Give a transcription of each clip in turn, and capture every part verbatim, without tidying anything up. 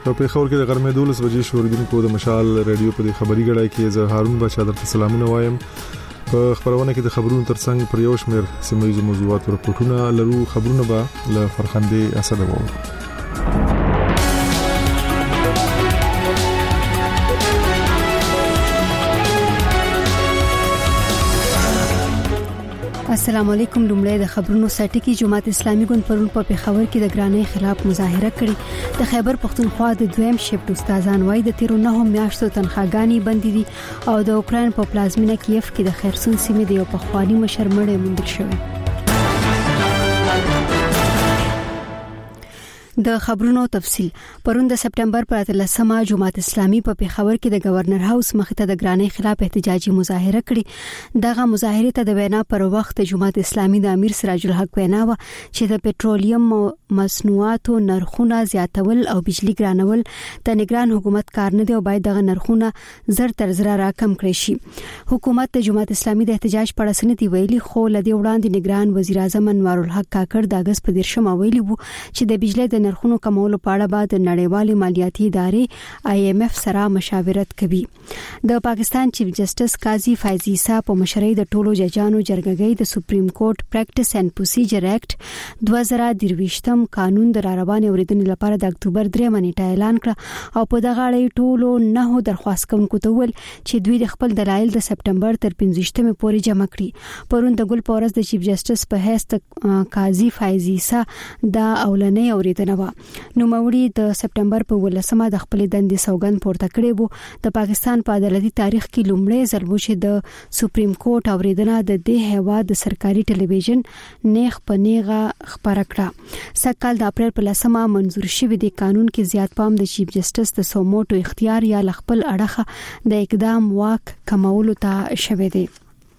په خبر کې د غرمې دولس بجې شوریدونکو د مشال رادیو په خبري غړای کې زه هارون بچا درته سلامونه وایم. په خبرونه کې د خبرونو ترڅنګ پر یو شمېر سیمایي موضوعات او راپورټونه لرو. خبرونه به له فرخندې اسد وو. السلام علیکم. لومړی د خبرونو سرټکی. جماعت اسلامي ګوند پرون په پیښور کې د ګرانۍ خلاف مظاهره کړې. د خیبر پښتونخوا د دویم شفټ استادان وایي د تیرو نه میاشتو تنخواګانې بندې دي او د اوکرين په پلازمینه کیف کې د خیرسون سیمې د یو پخوانی مشر مړی موندل شوی. د خبرونو تفصيل. پرون د سپټمبر پر اتلسمه جماعت اسلامي په پیښور کې د گورنر هاوس مخې ته د ګرانۍ خلاف احتجاجي مظاهره کړې. دغه مظاهره ته د وینا پر وخت جماعت اسلامي د امیر سراج الحق وینا و چې د پټرولیم مصنوعاتو نرخونه زیاتول او بجلی ګرانول د نگران حکومت کار نه دی او باید دغه نرخونه زر تر زر راکم کړي شي. حکومت د جماعت اسلامي د احتجاج په اړه سنتي ویلي، خو لدی وړاندې نگران وزیر اعظم انوار الحق کاکړ د اگست په دیرشمه ویلي وو چې د بجلی د نرخونو کمولو په اړه بعد نړیوالې مالیاتي ادارې آی ایم ایف سره مشاورت کوي. د پاکستان چیف جسټس قاضي فیض عیسی په مشرۍ د ټولو ججانو جرګګۍ د سپریم کورټ پریکټس اینڈ پروسیجر ایکټ دوه زره درویشتم قانون د راروان اوریدنې لپاره د اکتوبر درېمه نیټه اعلان کړ او په دغه اړه ټولو نه درخواست کوونکو ته ول چې دوی د خپل دلایل د سپټمبر تر پنځوستمه پورې جمع کړي. پرون د ګل پورس د چیف جسټس په حیث قاضي فیض عیسی دا اولنې اوریدنه و. نو موري د سپټمبر په ولسمه د خپل دندې سوګند پورته کړې وو. د پاکستان په عدالتي تاریخ کې لومړی ځل و چې د سپریم کورټ اوریدنه د دې هیواد د سرکاري ټلویزیون نیغ په نیغه خبره کړه. سکهال د اپریل په لسمه منزور شوی د قانون کې زیات پام د چیف جسټس د سوموټو اختیار یا خپل اړخه د اقدام واک کمولو ته شوی دی.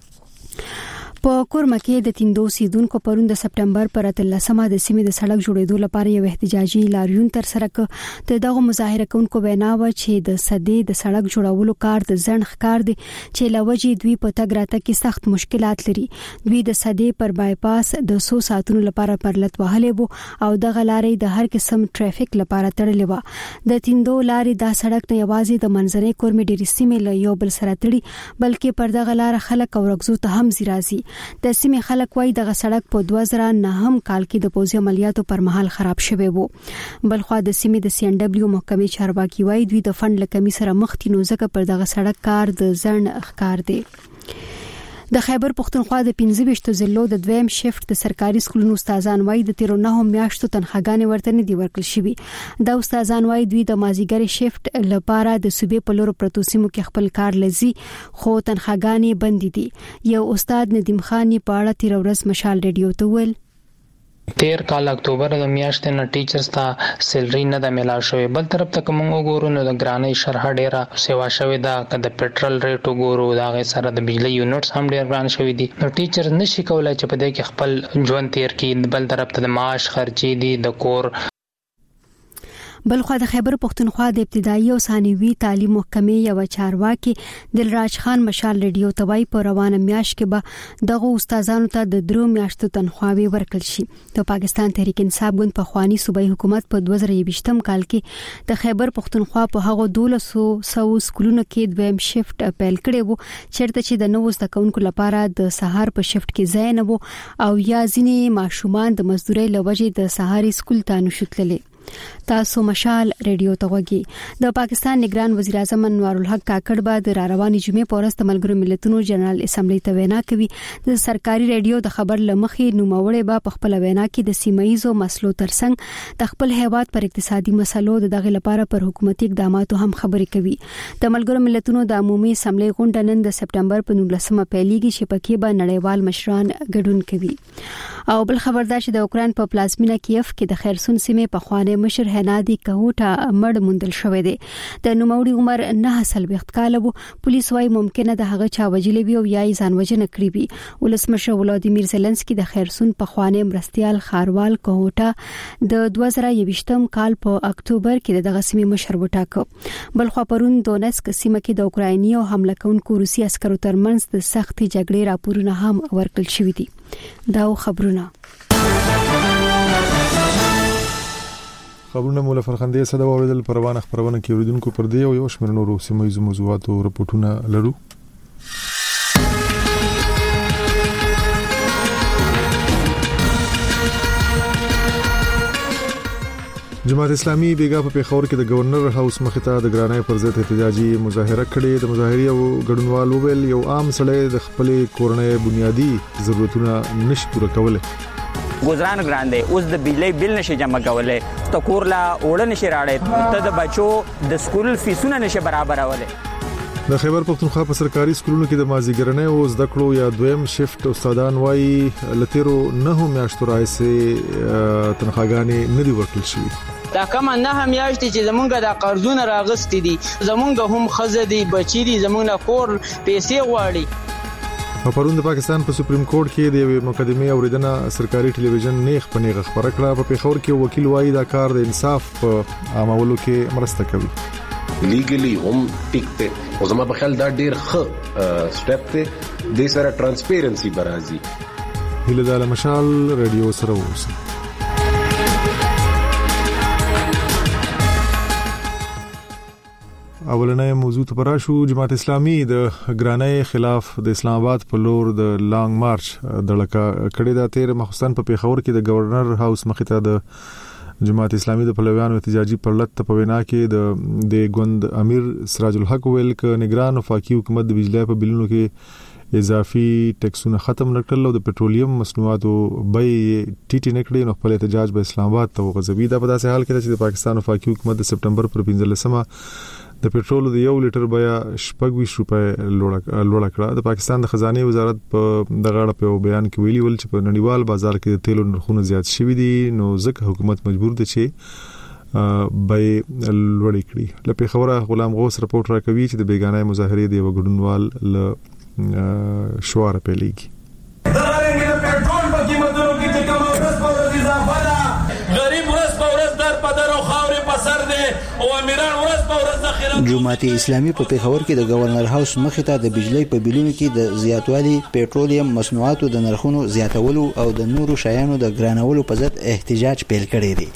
په کورمه کې د تیندو سیدونکو پرون د سپټمبر پر اتلسمه د سیمې د سړک جوړېدو لپاره یو احتجاجي لاریون تر سره ک. د دغه مظاهره کوونکو وینا و چې د سدې د سړک جوړولو کار د ځنډ ښکار دی چې لوجې دوی په تګ راتګ کې سخت مشکلات لري. دوی د سدې پر بایپاس د څو ساعتونو لپاره پرلط وهلې وو او دغه لارې د هر قسم ټریفیک لپاره تړلې و. د تیندو لارې د سړک نه یوازې د منځنۍ کورمې ډېری سیمې له یو بل سره تړي بلکې پر دغه لار خلک او رغزو ته هم زیرازي. د سیمې خلک وایي دغه سړک په دوه زره نهم کال کې د پوځي عملیاتو پر مهال خراب شوی وو. بلخو د سیمې د سی ان ډبلیو محکمې چارواکي وایي دوی د فند لکمي سره مخ دي نو ځکه پر دغه سړک کار د ځنډ ښکار دی. د خیبر پښتونخوا د پنځه ویشت ضلعو د دویم شفټ د سرکاري سکولونو استادان وایي د تیرو نه میاشتو تنخواګانې ورته نه دی ورکړل شوی. دا استادان وایي دوی د مازیګر شفټ لپاره د صوبې په لور پروتو سیمو کې خپل کار لزی خو تنخواګانې بند دي. یو استاد ندیم خان په اړه تیر ورځ مشال رادیو ته ویل تیر کال اکتوبر د میاشتې نه ټیچرز ته سیلری نه د ملا شوې. بل طرف ته کوم وګورو نو د ګرانۍ شرح ډیره سیوا شوې ده. که د پټرول ریټ وګورو دا غي سره د بجلی یونټس هم ډیر ګران شوې دي. نو ټیچرز نشي کولای چې په دې کې خپل ژوند تیر کړي. بل طرف ته د معاش خرچې دي د کور. بلخو د خیبر پښتونخوا د ابتدایي او ثانوي تعلیم محکمې یو چارواکي دلراج خان مشال رادیو توای په روانه میاشت کې به دغه استادانو ته د درو میاشتو تنخواوي ورکړل شي. د پاکستان تحریک انصاف ګوند په خواني صوبایي حکومت په دوه زره یوویشتم کال کې د خیبر پښتونخوا په هغه دولسو سو سکولونو کې دویم شفټ اپیل کړي وو چیرته چې د نوو زده کوونکو لپاره د سهار په شفټ کې ځای نه وو او یا ځینې ماشومان د مزدورۍ لوجې د سهاري سکول ته نشوتللې. تاسو مشال رادیو ته وګورئ. د پاکستان نگران وزیر اعظم انوار الحق کاکړ بعد رارواني جمعې پورست ملګرو ملتونو جنرال اسمبلی ته وینا کوي. د سرکاري رادیو د خبر لمخې نوموړی با په خپل وینا کې د سیمایزو مسلو ترڅنګ د خپل هیواد پر اقتصادي مسلو د دغه لپاره پر حکومتي اقداماتو هم خبرې کوي. د ملګرو ملتونو د عمومي اسمبلی غونډه نن د سپټمبر په نولسمه پیلېږي چې پکې به نړیوال مشران ګډون کوي. او بل خبردار چې د اوکرين په پلازمینه کیف کې د خیرسون سیمې په خوانه مشر هنادي کوټا مړ موندل شوې ده. د نوموړي عمر نه سلويخت کال وو. پولیس وايي ممکنه د هغه چا وجلې وي او یا یې ځان وجنه کړی وي. ولسمشر ولادیمیر زيلنسکي د خیرسون په خوانه مرستيال خاروال کوټا د دوه زره یوویشتم کال په اکتوبر کې دغه سیمې مشر وټاکو. بل خو پرون دونسک سیمه کې د اوکرایني او حمله کوونکو روسي عسکرو ترمنځ د سختي جګړې راپورونه هم ورکړل شوې دي. دا خبرونه خبرونه مولا فرخندې صدا اوریدل پروانه خبرونه کې اوریدونکو پر دی او یو شمېر نورو سیمه موضوعات او رپورټونه لرو. جماعت اسلامي بیګا په پیښور کې د گورنر هاوس مخې ته د ګرانۍ پر ضد احتجاجي مظاهره کړې. د مظاهرې او ګډونوال وویل یو عام سړی د خپل کورنۍ بنیادی ضرورتونه نشي پوره کولای. گزاران ګران دی، اوس د بجلی بل نشي جمع کولای، ته کور لا وړ نشي راړې، ته د بچو د سکول فیسونه نشي برابرولای. د خیبر پختونخوا په سرکاري سکولونو کې د مازیګرنۍ او زده کړو یا دویم شفت استادان وایي لتیرو نه میاشتو راځي تنخواګانې نه دی ورکړل شوی. دا کوم نه میاشتې چې زمونږ د قرضونه راغستې دي، زمونږ هم خزه دي، بچی دي، زمونږ کور پیسې غواړي. په پرون د پاکستان په سپریم کورټ کې د یوې مقدمې اوریدنه سرکاري ټلویزیون نیغ په نیغ خبره کړه. په پیښور کې وکیل وایي دا کار د انصاف په عامولو کې مرسته کوي. لیګلی هم ټیک ته او زما په خیال دا ډیر ښه سټپ ته د سره ترانسپیرنسي برازي. هله د مشال رادیو سره اوسه. اولنې موضوع ته پراشو. جماعت اسلامي د ګرانۍ خلاف د اسلام آباد په لور د لانګ مارچ دړکا کړې ده. تیر مخستان په پیښور کې د گورنر هاوس مخې ته د جماعت اسلامي د پلویانو احتجاجي پرلط په وینا کې د د ګوند امیر سراج الحق ویل ک نگران وفاقي حکومت د بجلی په بلونو کې اضافي ټیکسونه ختم نکړل او د پټرولیم مصنوعاتو بیې ټیټې نکړې. نو خپل احتجاج په اسلام آباد ته وغځوي. دا په داسې حال کې چې د پاکستان وفاقي حکومت د سپټمبر پر پنځلسمه د پټرول د یو لیټر بیا شپږ ویشت روپۍ لوړه کړه. د پاکستان د خزانه وزارت په دغه اړه په بیان کې ویلي ول چې په نړیوال بازار کې د تیلو نرخونه زیات شوي دي، نو ځکه حکومت مجبور دی چې به لوړ کړي. لکه خبره غلام غوث رپورټ راکوي چې د بیگانه مظاهرې دی وګړنوال ل شوار په لیګي. پټرول په قیمتونو کې چې کوم ورځ په ورځ اضافه ده، غریب ورځ په ورځ در په در او خاورې په سر دی او امیران ورځ په ورځ ذخیره. جماعت اسلامي په پیښور کې د گورنر هاوس مخې ته د بجلی په بلونو کې د زیاتوالي، پټرولیم مصنوعاتو د نرخونو زیاتولو او د نورو شیانو د ګرانولو په ضد احتجاج پیل کړی دی.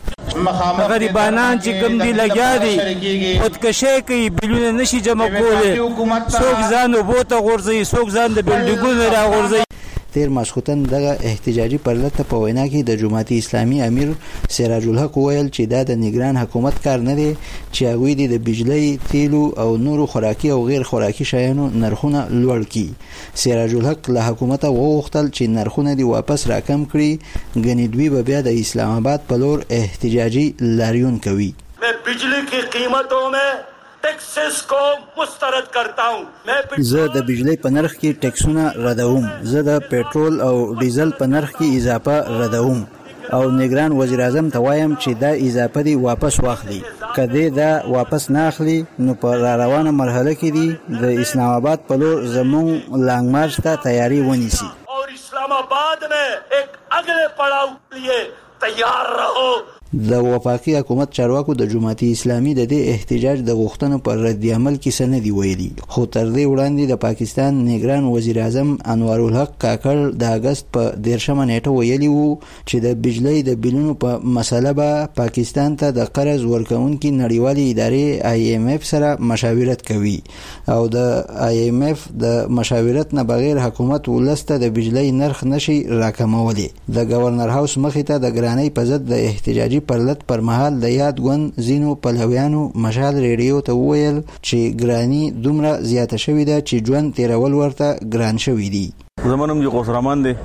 غریبانان چې کوم دی لګیا دي خودکشي کوي، بلونه نشي جمع کولی، څوک ځان وبوته غورځي، څوک ځان د بلډینګونو را غورځي. تیر ماسختن دغه احتجاجي پرلط په وینا کې د جماعت اسلامي امیر سراج الحق ویل چې دا د نگران حکومت کار نه دی چې هغه د بجلی، تیلو او نورو خوراکي او غیر خوراکي شیانو نرخونه لوړ کړي. سراج الحق له حکومت وغوښتل چې نرخونه دی واپس راکم کړي، غنی دوی به بیا د اسلام آباد په لور احتجاجي لاریون کوي. मैं बिजली की कीमतों में टैक्सेस को मुस्तरद करता हूं. زه د بجلی په نرخ کې ټیکسونه ردوم، زه د پټرول او ډیزل په نرخ کې اضافه ردوم او نگران وزیر اعظم ته وایم چې دا اضافه دی واپس واخلي. کله دا واپس نه اخلي نو په را روانه مرحله کې دی د اسلام آباد په لور زمون لانګ مارچ ته تیاری ونیسي. اور اسلام آباد میں ایک اگلے پڑاؤ کے لیے تیار رہو. د وفاقي حکومت چارواکو د جماعت اسلامي د دې احتجاج د غوښتنو پر رد عمل کې څه نه دی ویلي، خو تر دې وړاندې د پاکستان نگران وزیر اعظم انوار الحق کاکړ د اگست په دیرشمه نیټه ویلي وو چې د بجلی د بلونو په مسله به پاکستان ته د قرض ورکوونکي نړیوالې ادارې آی ایم ایف سره مشاورت کوي او د آی ایم ایف د مشاورت نه بغیر حکومت ولسته د بجلی نرخ نشي راکمولی. د گورنر هاوس مخې ته د ګرانۍ په ضد د احتجاجي پرلط پر مهال د یاد ګوند زینو پلویانو مشال ریډیو ته وویل چې ګرانی دومره زیاته شوې ده چې ژوند تیرول ورته ګران شوی دی. زمونږ جو قصرامان دي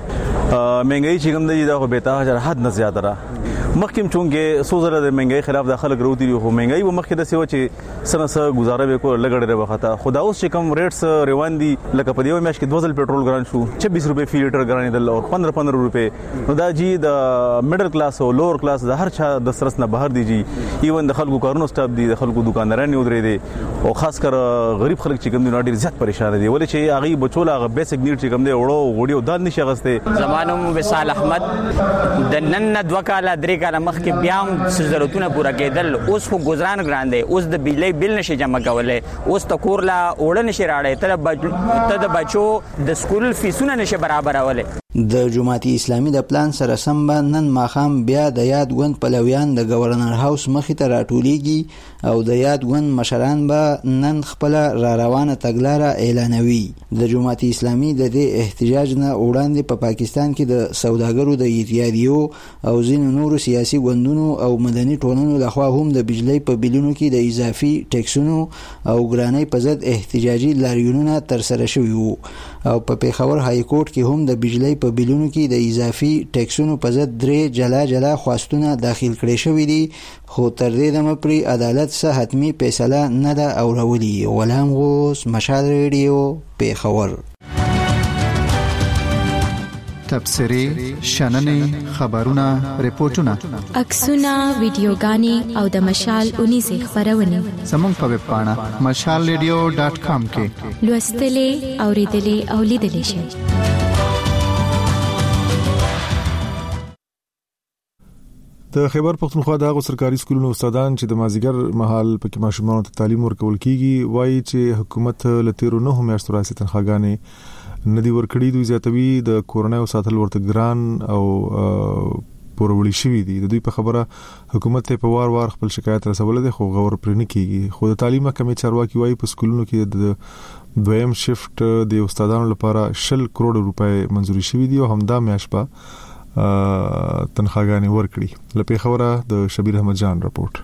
مهنګي چې کوم دی دا خو به ته حد نه زیاته را مخکیم چونګه سوزره د مهنګي خلاف د خلک وروتي دي، خو مهنګي و مخکې د سیو چې سنه سره گزاره وکړه لګړې وخته. خدا اوس چې کوم ریټس روان دي لکه په دیو میاش کې دوزل پټرول ګران شو چھبیس روپے فی لیټر ګران دي او پندرہ پندرہ روپے. نو دا جی د میډل کلاس او لوور کلاس د هر چا د سرس نه بهر دي جی، ایون د خلکو کارونو سټاپ دي، د خلکو دکانداران یو درې دي او خاص کر غریب خلک چې کوم دي ډیر زیات پریشان دي ولې چې هغه بچول هغه بیسیک نیډ چې کوم دي وړو غوډیو دال نشي غسته. زمانوم وصال احمد د نن دوه کاله درې کاله مخکې بیا هم ضرورتونه پوره کېدل، اوس خو گزاران ګران دی، اوس د بجلی بل نشي جمع کولای، اوس ته کور لا وړ نشي راړې، ته د بچو د سکول فیسونه نشي برابرولای. د جماعتي اسلامي د پلان سره سم نن ماخام بیا د یاد غوند پلویان د گورنر هاوس مخې ته راټولیږي او د یاد غوند مشران به نن خپل را روانه تګلاره اعلانوي. د جماعتي اسلامي د دې احتجاج نه وړاندې په پا پاکستان کې د سوداګرو د اتحادیو او ځینو نورو سیاسي ګوندونو او مدني ټولنو لخوا هم د بجلی په بیلونو کې د اضافي ټیکسونو او ګرانۍ په ضد احتجاجي لاریونونه ترسره شوي وو او په پیښور های کورټ کې هم د بجلی په بیلونو کې د اضافي ټیکسونو په ضد درې جلا جلا خواستونه داخل کړي شوي دي، خو تر دې دمه پرې عدالت څه حتمي فیصله نه ده اورولې. غلام غوث، مشال ریډیو، پیښور. تبصرې، شننې، خبرونه، ریپورتونه، عکسونه، ویډیوګانې او د مشال اونیزه خبرونه زموږ په ویب پاڼه مشال ریډیو ډاټ کام کې لوستلې، اوریدلې او لیدلې شئ. د خیبر پختونخوا د هغو سرکاري سکولونو استادان چې د مازیګر مهال پکې ماشومانو ته تعلیم ورکول کیږي وایي چې حکومت له تیرو نه میاشتو راځي تنخواګانې ندي ورکړي. دوی زیاتوي د کورونای او ساتل ورته ګران او پورولي شوی دي. د دوی په خبره حکومت ته په وار وار خپل شکایت رسول دي خو غور پرې نه کیږي. خو د تعلیم محکمې چارواکي وایي په سکولونو کې د دویم شفت د استادانو لپاره شل کروڑ روپۍ منزوري شوی دي او همدا میاشت په تنخواګانې ورکړي. لپاره خبره د شبیر احمد جان رپورت.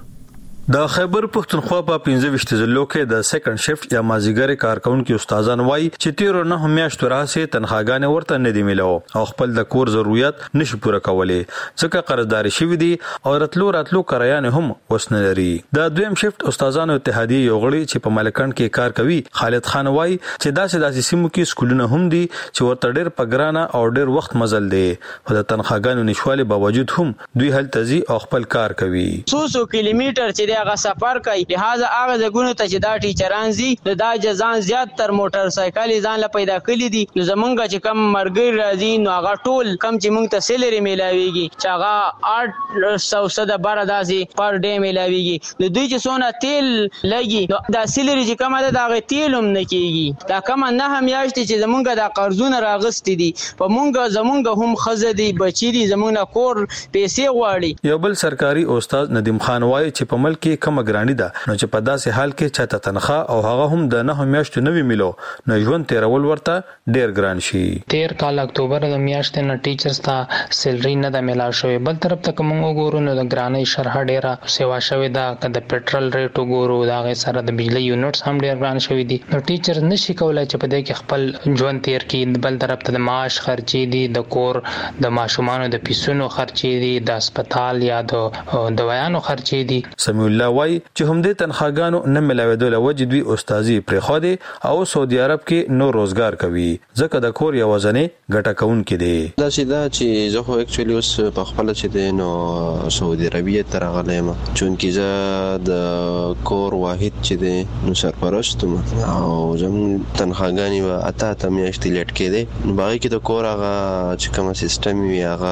د خیبر پختونخوا په پنځه ویشت ضلعو کې د سیکنډ شفت یا مازیګر کارکونکو استادان وایي چې تیر نه میاشتو راځي تنخواګانې ورته نه دی ملو او خپل د کور ضرورت نشي پوره کولای ځکه قرضداري شوی دي او راتلو راتلو کرایان هم وسنه لري. د دویم شفت استادانو اتحادیه یو غړي چې په ملکند کې کار کوي خالد خان وایي چې داسې داسې سیمو کې سکولونه هم دي چې ورته ډېر پګرانه او ډېر وخت مزل دي په د تنخواګانو نشوالي باوجود هم دوی هلته ځي او خپل کار کوي. څو څو کیلومتر چې هغه سفر کوي لہذا هغه ځګونو ته چې دا ټیچران زی د دا جزان زیات تر موټر سایکل ځان له پیدا کړی دي نو زمونږ چې کم مرګ راځي نو هغه ټول کم چې مونږ ته سیلری میلاویږي چې هغه آठ سو صد بار داسې پر ډے میلاویږي نو دوی چې سونه تیل لګي نو دا سیلری چې کم ده دا غي تیل هم نه کیږي. دا کم نه هم یاشت چې زمونږ د قرضونه راغستې دي په مونږ زمونږ هم خزه دي بچی دي زمونږ کور پیسې غواړي. یو بل سرکاري استاد ندیم خان وایي چې په ملک کې کم ګرانی ده نو چې په داسې حال کې چاته تنخواه او هغه هم د نه میاشتو نوي ملو نو ژوند تیرول ورته ډیر ګران شي. تیر کال اکتوبر د میاشتې نه ټیچرز ته سیلری نه د ملا شوې. بل طرف ته کوم وګورو نو د ګرانۍ شرح ډیره سیوا شوې ده د پېټرول ریټ وګورو دا غي سره د بجلی یونټس هم ډیر ګران شوې دي نو ټیچر نشي کولای چې په دې کې خپل ژوند تیر کړي. بل طرف ته د معاش خرچې دي د کور د ماشومانو د پیسونو خرچې دي د هسپتال یا د دوايانو خرچې دي. سمیع الله وای چې هم دې تنخواګانو نه ملاویدل وجه دوی استادي پرې خو دي او سعودي عرب کې نو روزګار کوي ځکه د کور یو ځنې ګټه کون کې دي. دا چې دا چې زه خو اکچولی اوس په خپل چې دي نو سعودي عربیه تر غلېم چون کې زه د کور واحد چې دي نو سرپرست او زم تنخواګانی و اته ته میاشتې لټ کې دي نو باقي کې د کور هغه چې کوم سیستم وي هغه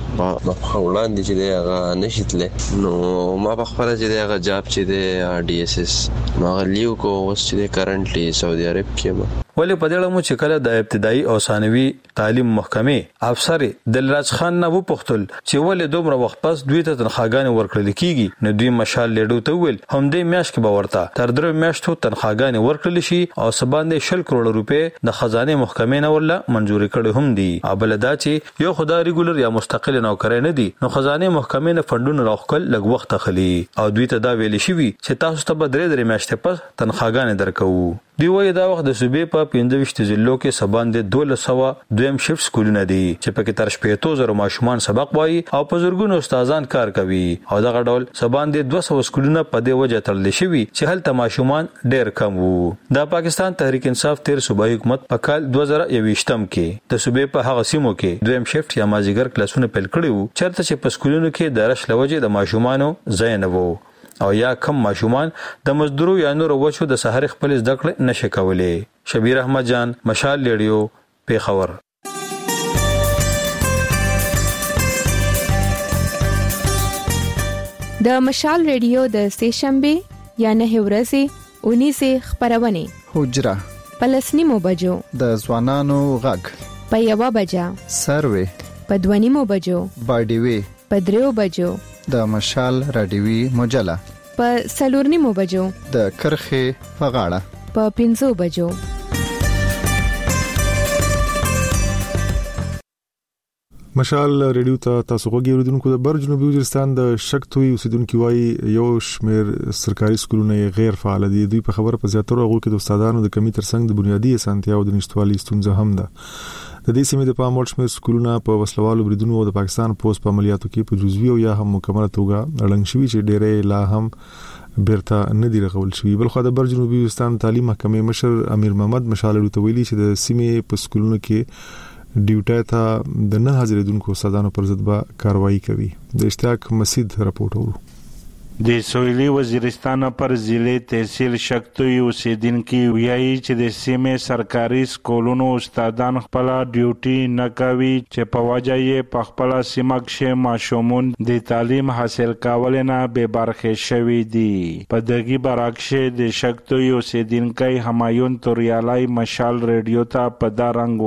په وړاندې چې دی هغه نشیتله نو ما په خپل چې دی هغه جاب چې دی ډي اس اس ما غلیو کو اوس چې دی کرنټلی سعودي عرب کې ولې په دې لمو چې کله د ابتدایي او ثانوي تعلیم محکمې افسر دلراج خان نه وپوښتل چې ولې دومره وخت پس دوی ته تنخواګانې ورکړل کیږي نو دوی مشال لیډو ته ویل هم دې میاشت کې به ورته تر درې میاشتو تنخواګانې ورکړل شي او سباندې شل کروڑ روپے د خزانه محکمې نه ورله منزوري کړي هم دي. ابل دا چې یو خدای ریګولر یا مستقل نوکرای نه دي نو خزانه محکمې نه فندونه راخل لږ وخت خلی او دوی ته دا ویل شي چې تاسو ته به درې درې میاشتې پس تنخواګانې درکو. دی وایي دا وخت د صوبې په پنځه ویشت ضلعو کې سباندې دوله سوه دویم شفت سکولونه دي چې پکې تر شپږ زره ماشومان سبق وایي او په زرګونو استادان کار کوي او دغه ډول سباندې دوه سوه سکولونه په دې وجه تړل شوي چې هلته ماشومان ډېر کم وو. د پاکستان تحریک انصاف تیر صوبایي حکومت په کال دوه زره یوویشتم کې د صوبې په هغه سیمو کې دویم شفت یا مازیګر کلاسونه پیل کړي وو چېرته چې په سکولونو کې د رش لوجې د ماشومانو ځای نه وو او یا کم ماشومان د مزدورو یا نور وچو د سحر خپل زده کړې نشي کولای. شبیر احمد جان، مشال ریډیو، پیښور. د مشال ریډیو د سهشنبه یا نه ورځې اونیزه خبرونه حجره پلسنیمو بجو د ځوانانو غږ په یو بجه سروي په دوه نیمو بجو باډیوي په دریو بجو د مشال رادیوي مجله په څلور نیمو بجو د کرخه په غاړه په پنځو بجو. مشال ریډیو ته تاسو غوږی اوریدونکو د بر جنوبي وزیرستان د شکتوي اوسیدونکو وایي یو شمیر سرکاري سکولونه غیر فعال دي. دوی په خبره په زیاتره هغه کې د استادانو د کمی ترڅنګ د بنیادی اسانتیاو د نشټوالي ستونزه هم ده. د دې سیمې د پام وړ شمیر سکولونه په وسلوالو بریدونو او د پاکستان پوس په عملیاتو کې په جزوي او یا هم مکمله توګه اړنګ شوي چې ډېرې لا هم بیرته نه دی رغول شوی. بل خو د بر جنوبي وزیرستان تعلیم محکمې مشر امیر محمد مشال ریډیو ته ویلي چې د سیمې په سکولونو کې ډیوټي ته د نه حاضرېدونکو استادانو پر ضد به کاروایی کوي. د اشتیاق مسید راپورټ ورو. د سویلي وزیرستان پر ضلع تحصیل شکتوي اوسیدونکو وایي چې د سیمې سرکاري سکولونو استادان خپل ډیوټي نه کوي چې په وجه یې په خپل سیمه کې ماشومان د تعلیم حاصل کول نه به برخه شوي دي. په دغه برعکس د شکتوي اوسیدونکو همایون توریالای مشال ریډیو ته په دا رنګ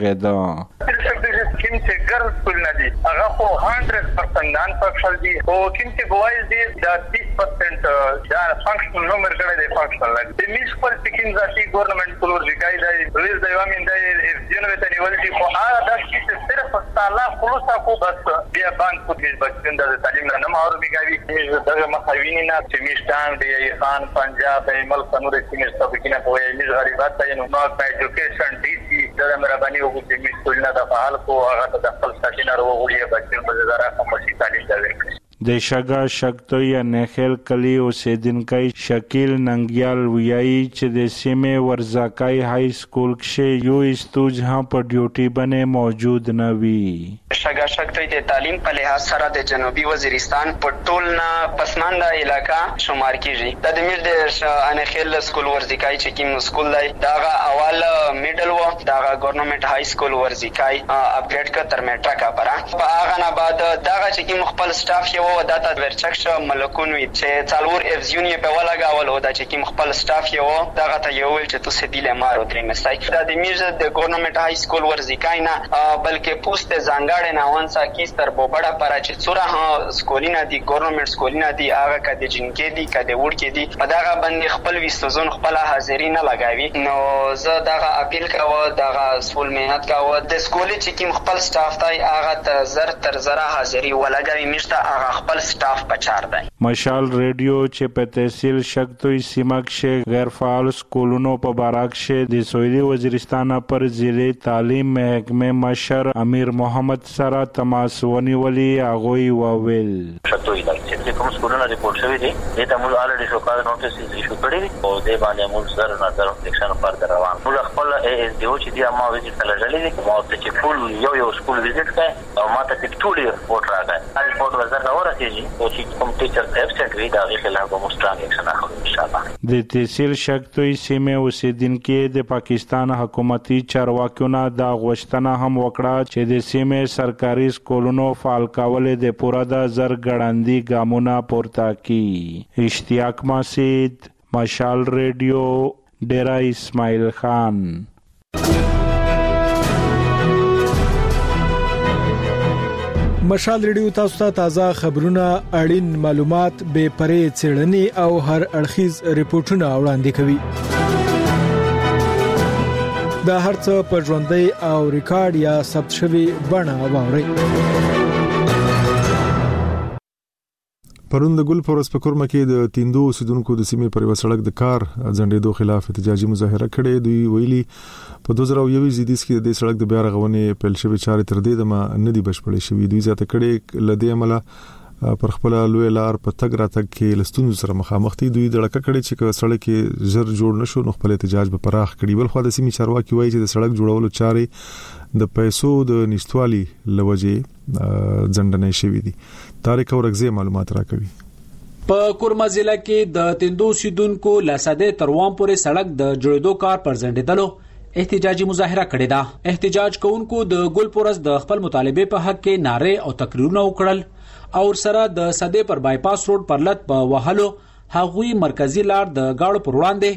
وژغېده. کوم چې ګرځ کول نه دي هغه خو هندرد پرسنټ نان فنکشنل دي او کوم چې بوایز دي دا بیس پرسنټ دا فنکشنل نمبر کړي دي فنکشنل دي. د میس خپل پکین ذاتي ګورنمنت کولور ځای دی ریز دی وامین دی یونیورسيټي نیولټي خو هغه د چې صرف تعالی خلاص کو بس بیا باندې کوټې بچند د تعلیم نه محرومي کوي. دغه مخاوینه نه چې میشتان دی خان پنجاب ملک نور سیمه سبکینه په یوه غریبات ته نو نو ایجوکیشن ډي سي د مهرباني وکړي چې میشتونه د فعال کو هغه د خپل ساتنه وروغلي بچو په زړه کوم شي تعلیم درکړي. د شګه شکتوي نخیل کلی اوسیدونکو شکیل ننګیال ویایي چې د سیمې ورزاکای های سکول کې یو استوج هم په ډیوټي باندې موجود نه وي. شګه شکتوي د تعلیم په لحاظ سره د جنوبي وزیرستان په ټول نه پسمانده علاقہ شمار کیږي. د دمیر د نخیل سکول ورزاکای چې کوم سکول دی داغه اول میډل و داغه ګورنمنت های سکول ورزاکای اپګریډ ک تر میټرا کا پره په هغه نه بعد داغه چې کوم خپل سټاف یو و داتا ورچکشه ملکون وی چې څلور افزیونی په ولاګاول او دا چې کوم خپل سټاف یو دغه ته یو ول چې تاسو دی له مارو درې مستای دا د میرزه د ګورنمنت های سکول ورزاکای نه بلکې پوسټ زنګاړې نه وانسا کیستر بوبړه پر چې څوره سکولینا دی ګورنمنت سکولینا دی هغه کده جنکې دی کده وړ کې دی په دغه باندې خپل وستزون خپل حاضری نه لګاوي. نو زه دغه اپیل کوم دغه سول مهنت کوم د سکولې چې کوم خپل سټاف دی هغه ته زر تر زره حاضری ولګاوي مشته هغه خپل سټاف پچار دی. مشال ریډیو چې په تحصیل شکتوي سیمه کې غیر فعال سکولونو په بارک کې د سویلي وزیرستان پر ضلع تعلیم محکمه مشر امیر محمد سره تماس ونیولي. هغه وویل شکتوي چې کوم سکولونه ریپورت شوی دي دا موږ الریډي شوکار نوټیس ایشو کړی دي او د باندې موږ سره نظر اکشن پر روان موږ خپل اس ډي او چې دی ما وزیر تلجلې دي ما ته چې فول یو یو سکول وزټ کړ او ما ته ټول ریپورت راغی. ریپورت ورته ورسېږي او چې کوم ټیچر ابسنټ وي دا غي خلاف به مستران اکشن اخلو ان شاء الله. د تحصیل شکتوي سیمه اوسیدونکو د پاکستان حکومتي چارواکیونو دا غوښتنه هم وکړه چې د سیمه سرکاري سکولونو فعال کول د پوره د زر ګړندی ګامونه پورته کړي. اشتیاق مسید مشال ریډیو ډیرا اسماعیل خان. مشال ریډیو تاسو ته تازه خبرونه اړین معلومات به پرې څېړنې او هر اړخیز ریپورتونه وړاندې کوي. دا هرڅه په ژوندۍ او ریکارډ یا ثبت شوی بڼه واورئ. پرون د ګل پورس په کورمه کې د تیندو اوسیدونکو د سیمې پر وسړک د کار ځنډېدو خلاف احتجاجي مظاهره کړې. دوی ویلي په دوه زره یو زیدیس کې د سړک د بیا رغونې پیل شوی چارې تر دې دمه نه دی بشپړې شوې. دوی زیاته کړې لدې عمله پر خپل لوی لار په تګ راتګ کې لستون سره مخامخ دي. دوی د لکه کړي چې سړک کې زر جوړ نشو نو خپل احتجاج به پراخ کړي. بل خو د سیمې چارواکي وایي چې د سړک جوړولو چارې د پیسو د نشټوالي لوجه ځنډنې شوې دي. طارق اورغزي معلومات راکوي. په کورما ضلع کې د تندو سیدونکو لاسده تروام پورې سړک د جوړېدو کار پر ځنډېدلو احتجاجي مظاهره کړې ده. احتجاج کوونکو د ګل پورس د خپل مطالبه په حق کې ناره او تقریرونه وکړل او سره د صدې پر بایپاس روډ پر لټ په وهلو هغوی مرکزی لار د گاړو پر وړاندې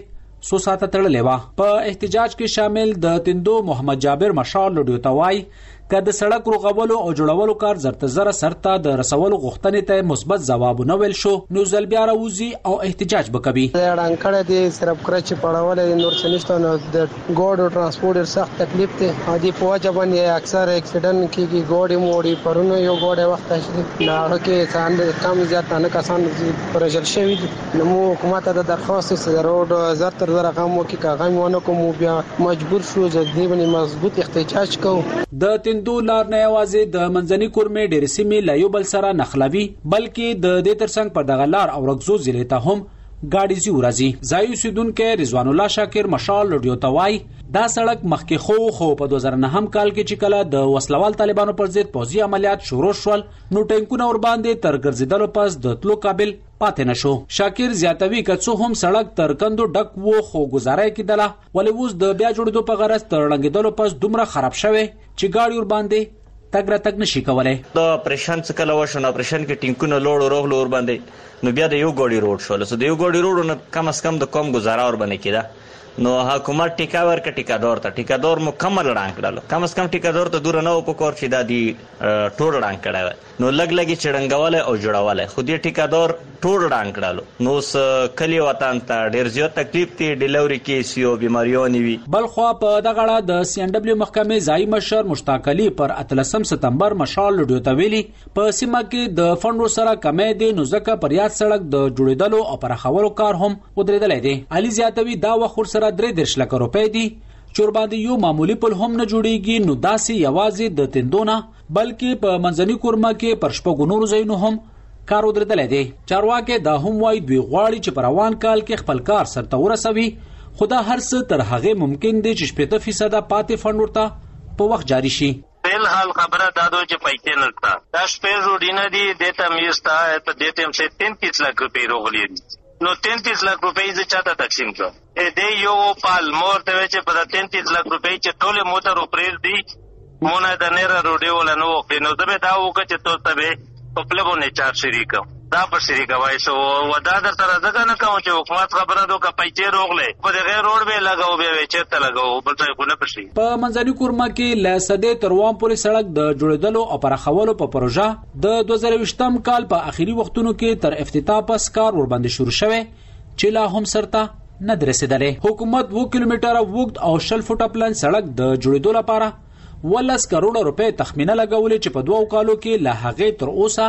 سو ساته تړلې و. په احتجاج کې شامل د تندو محمد جابر مشال لډیو توای که د سړک رغولو او جوړولو کار زرته زره سرته د رسولو غوښتنې ته مثبت ځواب نه ویل شو نو ځل بیا راوځي او احتجاج وکوي. اعلان کړی دی صرف کرچ پړاولې نور سنشتو نو د ګاډو ترانسپورټ سخت تکلیف دی او دی په وجه باندې اکثر اکسیډنټ کیږي ګاډي موړي پرونو یو ګاډي وخت شي نه هغه ځان کم زیات نه کسان پرجل شوی نو حکومت ته درخواست سره روډ زرتر زره غو کې کاغذ ونه کوم بیا مجبور شو ځدی باندې مضبوط احتجاج کو. د تندو لار نه یوازې د منځني کورمې ډېر سیمې لا یو بل سره نخلوي بلکې د دې ترڅنګ پر دغه لار او رغزو ضلع ته هم ګاډي زی ورځي. ځایو سیدونکو رضوان الله شاکر مشال لډیو توای دا سړک مخکې خو خو په دوه زره نه هم کال کې چې کله د وسلوال طالبانو پر ضد پوځي عملیات شروع شول نو ټینکونه ور باندې تر ګرځیدلو پس د تلو قابل پاتې نشو. شاکر زیاتوي که څو هم سړک تر کندو ډک وو خو گزارای کېدله ولې اوس د بیا جوړېدو په غرض تر لنګېدلو پس دومره خراب شوی چې ګاډي ور باندې تګ را تګ نشي کولای. د اپریشن څخه کله وشو نو اپریشن کې ټینکونه لوړ ورغلو ور باندې نو بیا د یو ګاډي روډ شول سو د یو ګاډي روډ نو کم از کم د کوم گزاره ور باندې کېده نو حکومت ټیکا ورکړه ټیکادور ته ټیکادور مکمل وړاند کړل کم از کم ټیکادور ته دور نه و پکور چې دا دی ټول وړاند کړه نو لګ لګي چړنګواله او جوړواله خو دې ټیکادور ټول وړاند کړل نو کلی وطن ته ډیر زیات تکلیف دی ډیلیوري کیس یو بیماریو نیوي. بل خو په دغه اړه د سی ان ډبلیو محکمې ځای مشر مشتاق علي پر اتلسم ستمبر مشال لډیو ته ویلي په سیمه کې د فندو سره کمې دي نو ځکه پر یاد سړک د جوړېدلو او پرخولو کار هم ودرېدلې دي. علي زیاتوي دا وخت سره درې درش لک روپۍ دي چور باندې یو معمولی پل هم نه جوړیږي نو داسې یوازې د تندونه بلکې په منځني کورمه کې پر شپږو نورو ځایونو هم کار ودرېدلی دی. چارواکي دا هم وایي دوی غواړي چې په روان کال کې خپل کار سرته ورسوي خو دا هر څه تر هغې ممکن دی چې شپېته فیصده پاتې فنډ ورته په وخت جاري شي. فلحال خبره دا ده چې پیسې نشته دا شپږ روډونه دي دې ته میسته په دې ټیم سه تینتیس لک روپۍ راغلي نو تینتیس لک روپۍ زه چاته تقسیم کړم ا دې یو پال مور ته چې په تینتیس لک روپۍ چې ټول موټر پرېږ دي مونږ د نیر روډي ولا نو نو زه به دا وکړم چې تو ته په پلبونه چار شریک دا په شریک وای سو ودا در تر ځکه نه کوم چې حکومت خبره دوه پیسې روغله په دغه روډ به لګاو به چیرته لګاو بل څه کو نه پشي. په منځني کورمه کې ل سده تروام پورې سړک د جوړېدلو او پرخولو په پروژه د دوه زره ویشتم کال په اخیری وختونو کې تر افتتاح پس کار ور باندې شروع شوه چې لا هم سرته نه درسیدلې. حکومت وو کیلومتره وګد او شل فوټه پلان سړک د جوړېدو لپاره ولس کروڑه روپۍ تخمینه لګولې چې په دوه کالو کې له هغه تر اوسه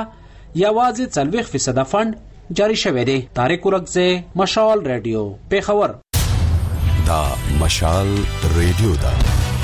یوازې څلوېښت فیصده فنډ جاری شوی دی. طارق ورکزه مشال رادیو پیښور. دا مشال رادیو دا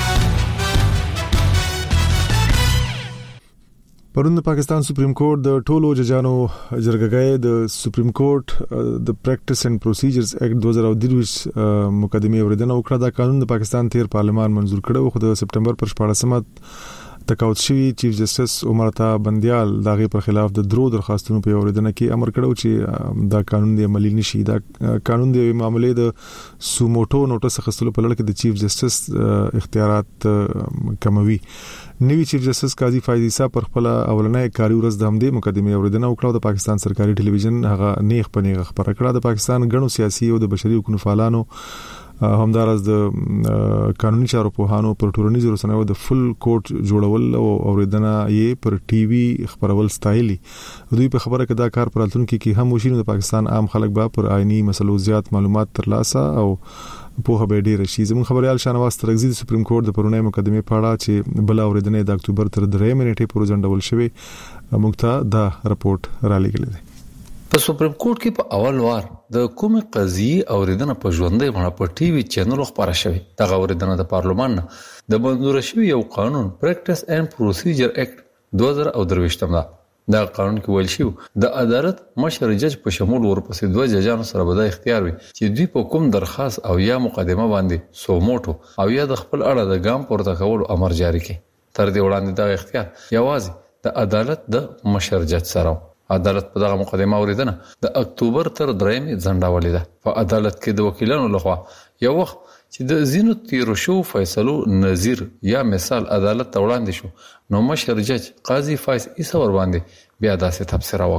پرون د پاکستان سپریم کورټ د ټولو ججانو جرګګۍ د سپریم کورټ د پریکټس اینڈ پروسیجرز ایکټ دوه زره درویش مقدمه اوریدنه وکړه. دا قانون د پاکستان تیر پارلمان منزور کړو خو د سپټمبر پر شپاړسمه تقاعد شوی چیف جسټس عمر عطا بندیال دغه پر خلاف د درو درخواستونو په اوریدنه کې امر کړو چې دا قانون د عملی نشي. دا قانون د معاملې د سوموټو نوټس خستلو په لړ کې د چیف جسټس اختیارات کموي. نوی چیف جسټس قاضي فایز عیسی پر خپل اولنۍ کاري ورځ د همدې مقدمه اوریدنه وکړه. د پاکستان سرکاري ټلویزیون هغه نیغ په نیغ خبره کړه. د پاکستان غنو سیاسي او د بشري حقوقو فعالانو همدارس د قانوني چارو په هانو پر ټولنیزو رسنیو د فل کوټ جوړول او اوریدنه یې پر ټي وي خبرول ستایلی. دوی په خبره کې دا کار پرالتون کې کې هم وشي نو د پاکستان عام خلک به پر آئینی مسلو زیات معلومات ترلاسه او په هغه ډیر شي. زموږ خبريال شانواز ترغزي د سپریم کورټ د پرونی مقدمه په اړه چې بل اوریدنه د اکتوبر تر درې منټې پورې ځنډول شوی موږ ته دا رپورت را لګل دی. په سپریم کورټ کې په اول وار د کومې قضیې اوریدنه په ژوندۍ بڼه په ټي وي چینل خبره شوې. دغه اوریدنه د پارلمان د منظور شوی یو قانون پریکټس اینڈ پروسیجر ایکټ دوه زره درویشتم ده. دا قانون کې ویل شوی د عدالت مشر جج په شمول ورپسې دوه ججانو سره به د اختیار وي چې دوی په کوم درخواست او یا مقدمه باندې سوموټو او یا د خپل اړه د ګام پورته کولو امر جاری کړي. تر دې وړاندې دا اختیار یوازې د عدالت د مشر جج سره. عدالت په دغه مقدمه اوریدنه د اکتوبر تر درېمې ځنډولې ده. په عدالت کې د وکیلانو لخوا یو وخت چې د زینو تیرو شو فیصلو نظیر یا مثال عدالت ته وړاندې شو نو مشر جج قاضي فایز عیسی ور باندې بیا داسې تبصره وکړه.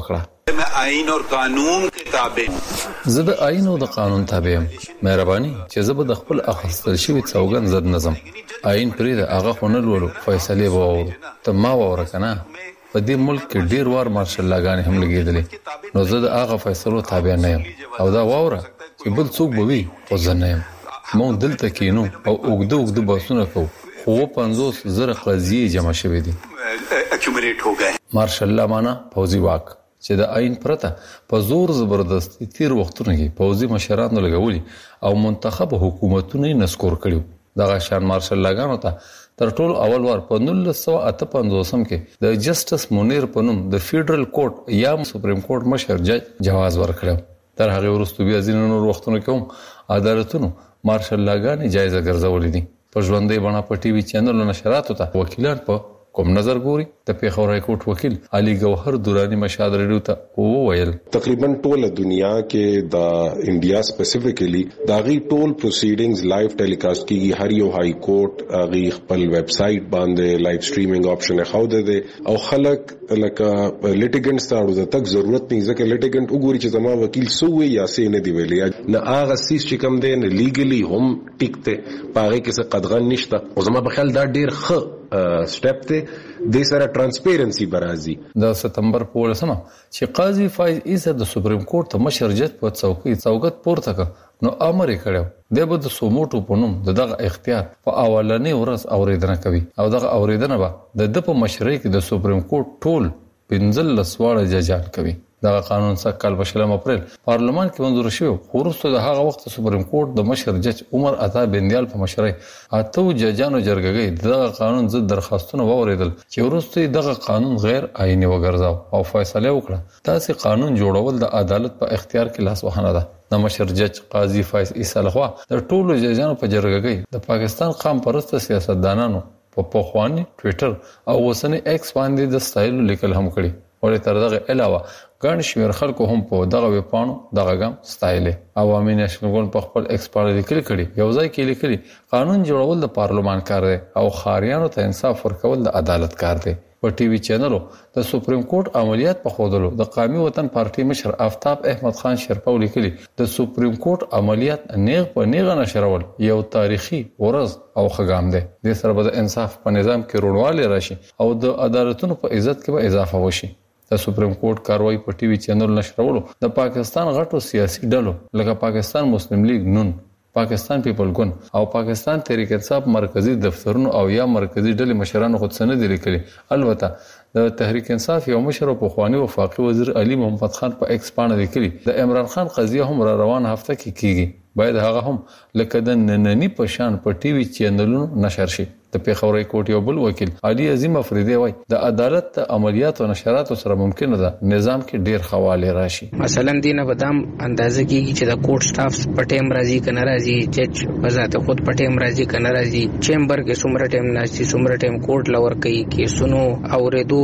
آئین اور قانون کے تابع زه د آئین او د قانون تابع یم. مهرباني چې زه به د خپل اخیستل شوي سوګند زد نظم آئین پرې د هغه خو نه لولو فیصلې به واورو. ته ما واوره که نه، په دې ملک کې ډېر وار مارشل لاګانې هم لګېدلې، نو زه د هغه فیصلو تابع نه یم. او دا واوره چې بل څوک به وي خو زه نه یم. موږ دلته کینو او اوږده اوږده بحثونه کوو، خو اووه پنځوس زره قضیې جمع شوې دي. مارشل لا معنا پوځي واک چې د آئین پرته په زور زبردستی تیر وختونه کې پوځي مشرانو لګولي او منتخب حکومتونه یې نسکور کړي. دغه شان مارشل لاګانو ته تر ټولو اول وار په نولس سوه اته پنځوسم کې د جسټس مونیر په نوم د فیډرل کورټ یا سپریم کورټ مشر جج جواز ورکړ. تر هغه وروسته بیا ځینو نور وختونو کې هم عدالتونو مارشل لاګانې جایزه ګرځولې دي. په ژوندۍ بڼه په ټي وي چینلونو نشراتو ته وکیلان په کوم نظر ګوري؟ د پیښور های کورټ وکیل علي ګوهر دورانی مشهد ریډیو ته وویل تقریبا ټول دنیا کې د انډیا سپیسیفیکلی دا غي ټول پروسیډینګز لایو ټیلیکاسټ کیږي. هر یو های کورټ غي خپل ویب سټ باندې لایو سټریمینګ آپشن خو ده او خلک لکه لیټیګنټس ته اړو تک ضرورت نه ځکه لیټیګنټ وګوري چې زما وکیل سوې یا سې نه دی ویلي نه هغه سیس چې کوم دی نه لیګلی هم ټیکته پاره کې څه قدغن نشته. او زما په خیال دا ډیر ښه سټپ ته د سره ترانسپیرنسي برازي. د سپتمبر په ولسمه چې قاضي فایز عیسی د سپریم کورټ ته مشر جج په څوکۍ څوګت پورته کړ، نو امر یې کړو د به د سوموټو په نوم دغه اختیار په اولنې ورځ اوریدنه کوي او دغه اوریدنه به د د په مشرۍ کې د سپریم کورټ ټول پنځلس واړه ججان کوي. دغه قانون څخه کال په شلم اپریل پارلمان کې منظور شو. خو وروسته د هغه وخت سپریم کورټ د مشر جج عمر عطا بندیال په مشرۍ اته ججانو جرګه دغه قانون ضد درخواستونه واوریدل چې وروسته دغه قانون غیر آئینی وګرځاو او فیصله وکړه. تاسو قانون جوړول د عدالت په اختیار کې لاس وهنه ده. د مشر جج قاضي فایز عیسی لخوا د ټولو ججانو په جرګه د پاکستان قام پرسته سیاستدانانو په پخوانی ټوئیټر او اوسنی ایکس باندې د سټایل لیکل هم کړي. ولې تر دغه علاوه ګڼ شمېر خلکو هم په دغه ویبپاڼو دغه ګام ستایلې. عوامي نېشنل ګوند په خپل ایکس باندې لیکلي کړي یو ځای کې لیکلي قانون جوړول د پارلمان کار دی او خاریانو ته انصاف ورکول د عدالت کار دی. په ټي وي چینلو د سپریم کورټ عملیات په خودلو د قومي وطن پارټي مشر آفتاب احمد خان شرپاو لیکلي د سپریم کورټ عملیات نیغ په نیغه نشرول یو تاریخي ورځ او خګام دی. د سره به د انصاف په نظام کې روڼوالی راشي او د عدالتونو په عزت کې به اضافه وشي. د سپریم کورټ کاروایی په ټي وي چینل نشرولو د پاکستان غټو سیاسي ډلو لکه پاکستان مسلم لیگ نون، پاکستان پیپل ګوند او پاکستان تحریک انصاف مرکزی دفترونو او یا مرکزی ډلې مشرانو خود سند لیکلي. البته د تحریک انصاف یو مشر او پخوانی وفاقي وزیر علي محمد خان په ایکس باندې لیکلي د عمران خان قضیه هم را روان هفته کې کیږي، باید هغه هم لکه د نننی پشان په ټي وي چینلونو نشر شي. د پیښور های کورټ یو بل وکیل علي عظیم افریدی وایي د عدالت د عملیات او نشراتو سره ممکنه ده نظام کې ډیر خواله راشي. مثلا دینه بدام اندازه کیږي چې د کورټ سټاف په ټیم راځي کنه راځي، جج بذات خود په ټیم راځي کنه راځي، چیمبر کې څومره ټیم ناشتي څومره ټیم کورټ لور کوي کیسونو اوریدو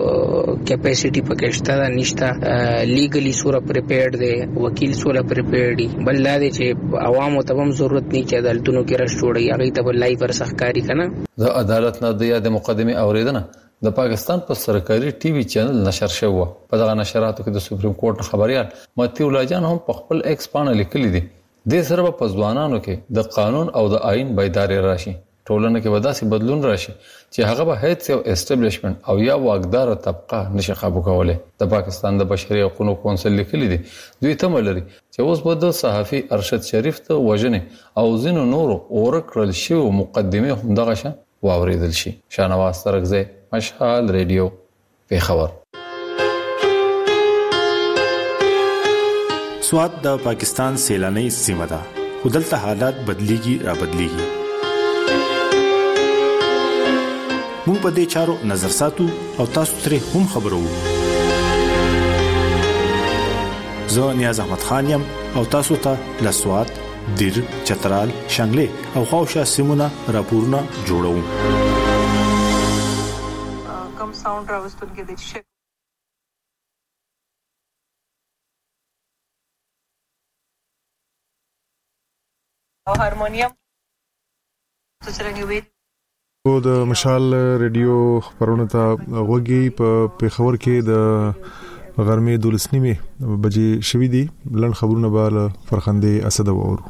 کیپاسټي پکې شته نشته، لیګلی سوره پریپیرډ دی، وکیل سوره پریپیرډ دی. بل لا دي چې عوامو ته هم ضرورت نه چې عدالتونو کې رش جوړي هغه ته بل لایو ورسخکاری کنه. د عدالت نه د یاد مقدمه اوریدنه د پاکستان په سرکاري ټي وي چینل نشر شوی. په دغه نشراتو کې د سپریم کورټ خبريال متي ولاجان هم په خپل ایکس باندې لیکلي دي د سره په ځوانانو کې د قانون او د آئین بیداری راشي، ټولنه کې وداسي بدلون راشي چې هغه به هیڅ یو اسټابلیشمنت او یا واګدار طبقه نشي قابو کوله. د پاکستان د بشري حقوقو کونسل لیکلي دي دوی ته ملري چې اوس به د صحافي ارشد شریف ته وژنې او زینو نورو اورکرل شو مقدمه هم دغه شه واوریدل شي. شانواز ترغزه مشال ریډیو پیښور. سواد د پاکستان سیلاني سیمه ده، خدلته حالات بدليږي را بدليږي. مو په دې چارو نظر ساتو او تاسو ترې هم خبرو. زه نیاز احمد خان یم او تاسو ته لسواد، دیر، چترال، شنگله او خوشا سیمونه راپورونه جوړو. کم ساوند راوستون کې د شي او هارمونیم څنګه وي او د مشال ریډیو خبرونه ته وګي په پیښور کې د په غرمه دولس نیمه بجې شوې دي. لن خبرونه به له فرخنده اسد وورو.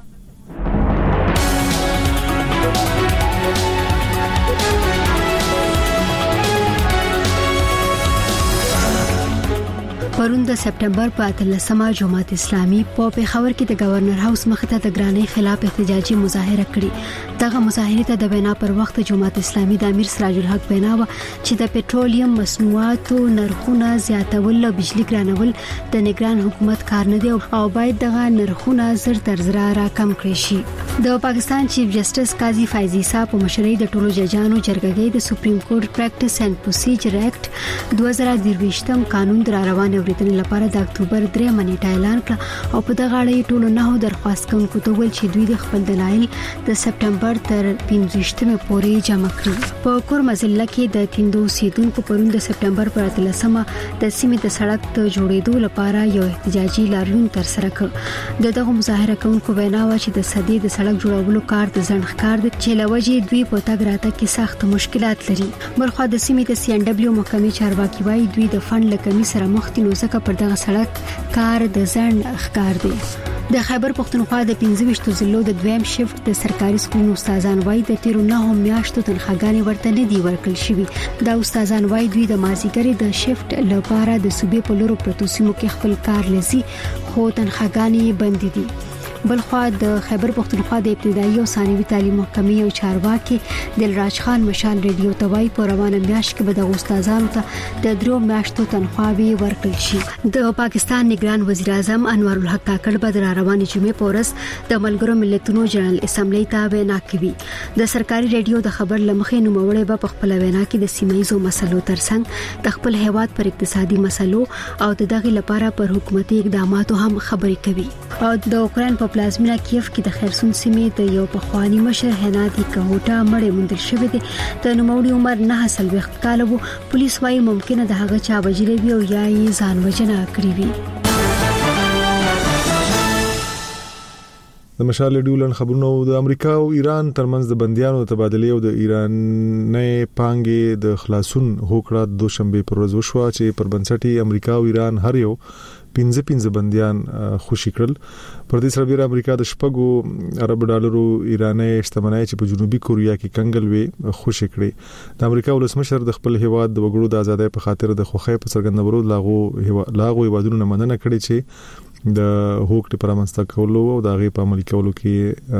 پرون د سپټمبر په اتلسمه جماعت اسلامي په پیښور کې د گورنر هاوس مخ ته د ګرانۍ خلاف احتجاجي مظاهره کړې. دغه مظاهره ته د وینا پر وخت جماعت اسلامي د امیر سراج الحق وینا و چې د پټرولیم مصنوعاتو نرخونه زیاتول او بجلی ګرانول د نگران حکومت کار نه دی او باید دغه نرخونه زر تر زر را کم کړي شي. د پاکستان چیف جسټس قاضي فایزي صاحب په مشرۍ د ټولو ججانو جرګې د سپریم کورټ پریکټس اینڈ پروسیجر ایکټ دوه زره درویشتم قانون در روان اوریدنې لپاره د اکتوبر درې منېټه اعلان کړ او په دغه اړه ټولو نه درخواست کوونکو ته ویل چې دوی د خپل دلایل د سپټمبر تر پنځوستمه پورې جمع کړي. په کورمزله کې د تیندو سیدونکو پرون د سپټمبر پر اتلسمه د سیمې د سړک ته جوړېدو لپاره یو احتجاجي لاریون تر سره کړ. دغه مظاهره کوونکو وینا و چې د سدي د سړک جوړولو کار د ځنډ ښکار دی چې لوجې دوی په تګ راتګ کې سخت مشکلات لري. بلخو د سیمې د سی ان ډبلیو محکمې چارواکي وايي دوی د فند لکمي سره مخ دي نو ځکه پر دغه سړک کار د ځنډ ښکار دی. د خیبر پختونخوا د پنځه ضلعو د دویم شفت د سرکاري سکولونو استادان وايي د تیرو نه میاشتو تنخواګانې ورته نه دی ورکړل شوی. دا استادان وايي دوی د مازیګری د شفت لپاره د صوبې په لورو پروتو سیمو کې خپل کار لسی خو تنخواګانې بند دي. بلخو د خیبر پختونخوا د ابتدایي او ثانوي تعلیم محکمې او چارواکي دلراج خان مشال ریډیو توای په روانه میاشت کې به د استادانو ته د درو میاشتو تنخواوي ورکړل شي. د پاکستان نگران وزیر اعظم انور الحق کاکړ به د روانې جمعې په ورځ د ملګرو ملتونو جنرال اسمبلی ته وینا کوي. د سرکاري ریډیو د خبر لمخې نوموړی به په خپل وینا کې د سیمایي مسلو ترڅنګ د خپل هیواد پر اقتصادي مسلو او د دغه لپاره پر حکومتي اقداماتو هم خبرې کوي. او د اوکرين په پلازمینه کیف کې د خرسون سیمې د یو پخوانی مشر هنادي کهوټا مړ موندل شوی دی. د نوموړي عمر نه حاصل وخت کال وو. پولیس وايي ممکنه د هغه چا وجلې وي او یا یې ځان وجنه کړی وي. د مشال ډیولن خبرونو د امریکا او ایران ترمنځ د بنديانو تبادله او د ایراني پانګې د خلاصون هوکړه د دوشنبه پر ورځ وشو چې پر بنسټي امریکا او ایران هر یو پنځه پنځه بنديان خوشی کړل. پر دې سره امریکا د شپږو ارب ډالرو ایراني شتمنۍ چې په جنوبي کوریا کې کنګل وي خوشی کړي. د امریکا ولسمشر د خپل هیواد د وګړو د ازادۍ په خاطر د خوخۍ په څرګندولو لاغو لاغو هیوادونو مننه کړې چې د هوکړې پر منځته کولو او د غي په عملي کولو کې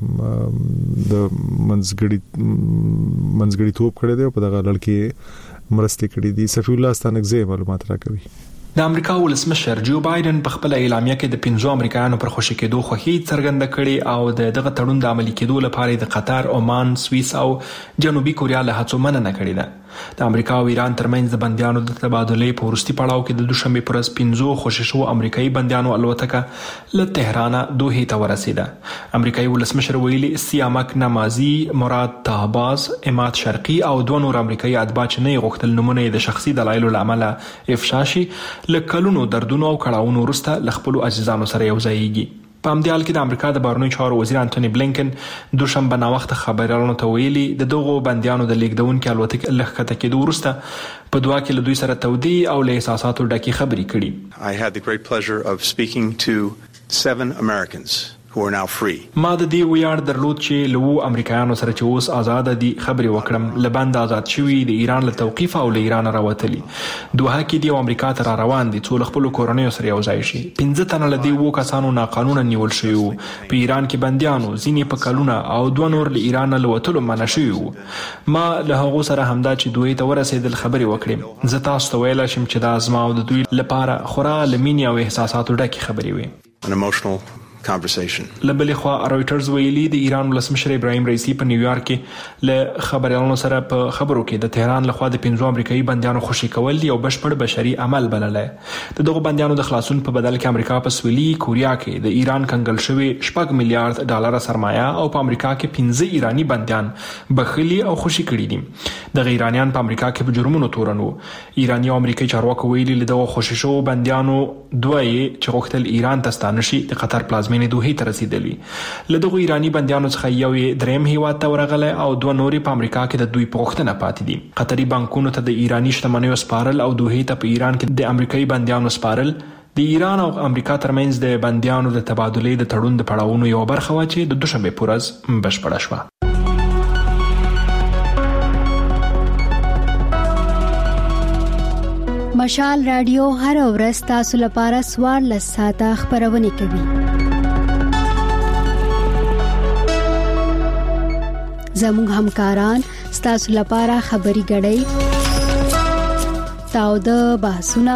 د منځګړي منځګړي توپ کړی دی او په دغه لړ کې مرسته کړې دي. صفی الله ستانکزی معلومات راکوي. د امریکا ولسمشر جو بایدن په خپل اعلامیه کې د پنځو امریکایانو پر خوشی کېدو خوښي څرګنده کړې او د دغه تړون د عملي کېدو لپاره د قطر، عمان، سویس او جنوبي کوریا له هڅو مننه کړې ده. د امریکا او ایران ترمنځ د بنديانو د تبادلې په وروستي پړاو کې د دوشنبه پر ورځ پنځو خوشی شو امریکایي بنديانو الوتکه له تهران دوحې ته ورسېده. امریکایي ولسمشر ویلي سیامک نمازي، مراد طهباز، اماد شرقي او دوه نور امریکایي اتباع چې نه غوښتل نمونه د شخصي دلایلو لامل افشا شي لکلونو دردونو او کړهونو وروسته ل خپل عزیزانو سره یو ځایږي. په همدې حال کې د امریکا د بهرنیو چارو وزیر انټونی بلینکن دوشنبه ناوخته خبريالانو ته ویلي د دغو بنديانو د لیکدونکو الوتکې لخته کېدو وروسته په دوا کې له دوی سره تودي او له احساساتو ډکې خبرې کړي. I had the great pleasure of speaking to seven Americans who are now free. ما د دې ویاړ درلود چې له امریکایانو سره چې اوس آزاد دي خبرې وکړم. لبند آزاد شوی د ایران له توقيف او له ایران راوتلي دوه کې دی امریکا ته را روان دي څو خپل کورنۍ سره یو ځای شي. پنځه تنه له دې وو کسانو ناقانونه نیول شوی وو. په ایران کې بنديانو ځینې په کلونه او دوه نور له ایران له وتلو منع شوی وو. ما له هغه سره همدا چې دوی ته ورسېدل خبرې وکړم. زه تاسو ته ویل شم چې دا زما او د دوی لپاره خورا لمینی او احساساتو ډکې خبرې وي. An emotional conversation. لبلې خوا رويټرز ویلي د ایران ولسمشر ابراهیم رئیسی په نیویارک کې له خبريالانو سره په خبرو کې د تهران لخوا د پنځو امریکایي بنديانو خوشی کول یو بشپړ بشري عمل بللای. د دغه بنديانو د خلاصون په بدل کې امریکا په سویلي کوریا کې د ایران کنګل شوی شپږ میلیارډ ډالر سرمایه او په امریکا کې پنځه ایرانی بنديان بخیلی او خوشی کړي دي. د ایرانیان په امریکا کې په جرمونو تورنو. ایرانی او امریکایي چارواکو ویلي له دغه خوشی شو بنديانو دوی چې غوښتل ایران ته ستانه شي د قطر پلازمینه پلازمینې دوحې ته رسیدلی. له دغو ایرانی بندیانو څخه یو دریم هیواد ته ورغلی او دوه نورې په امریکا کې د دوی په غوښتنه پاتې دي. قطري بانکونو ته د ایرانی شتمنیو سپارل او دوحې ته په ایران کې د امریکایي بندیانو سپارل د ایران او امریکا ترمنځ د بندیانو د تبادلې د تړون د پړاوونو یو برخه و چې د دوشنبه په ورځ بشپړه شوه. مشال رادیو هر ورځ تاسو لپاره سوار لساته خبرونه کوي. زموږ همکاران تاسو لپاره خبري غړي تاو د بحثونه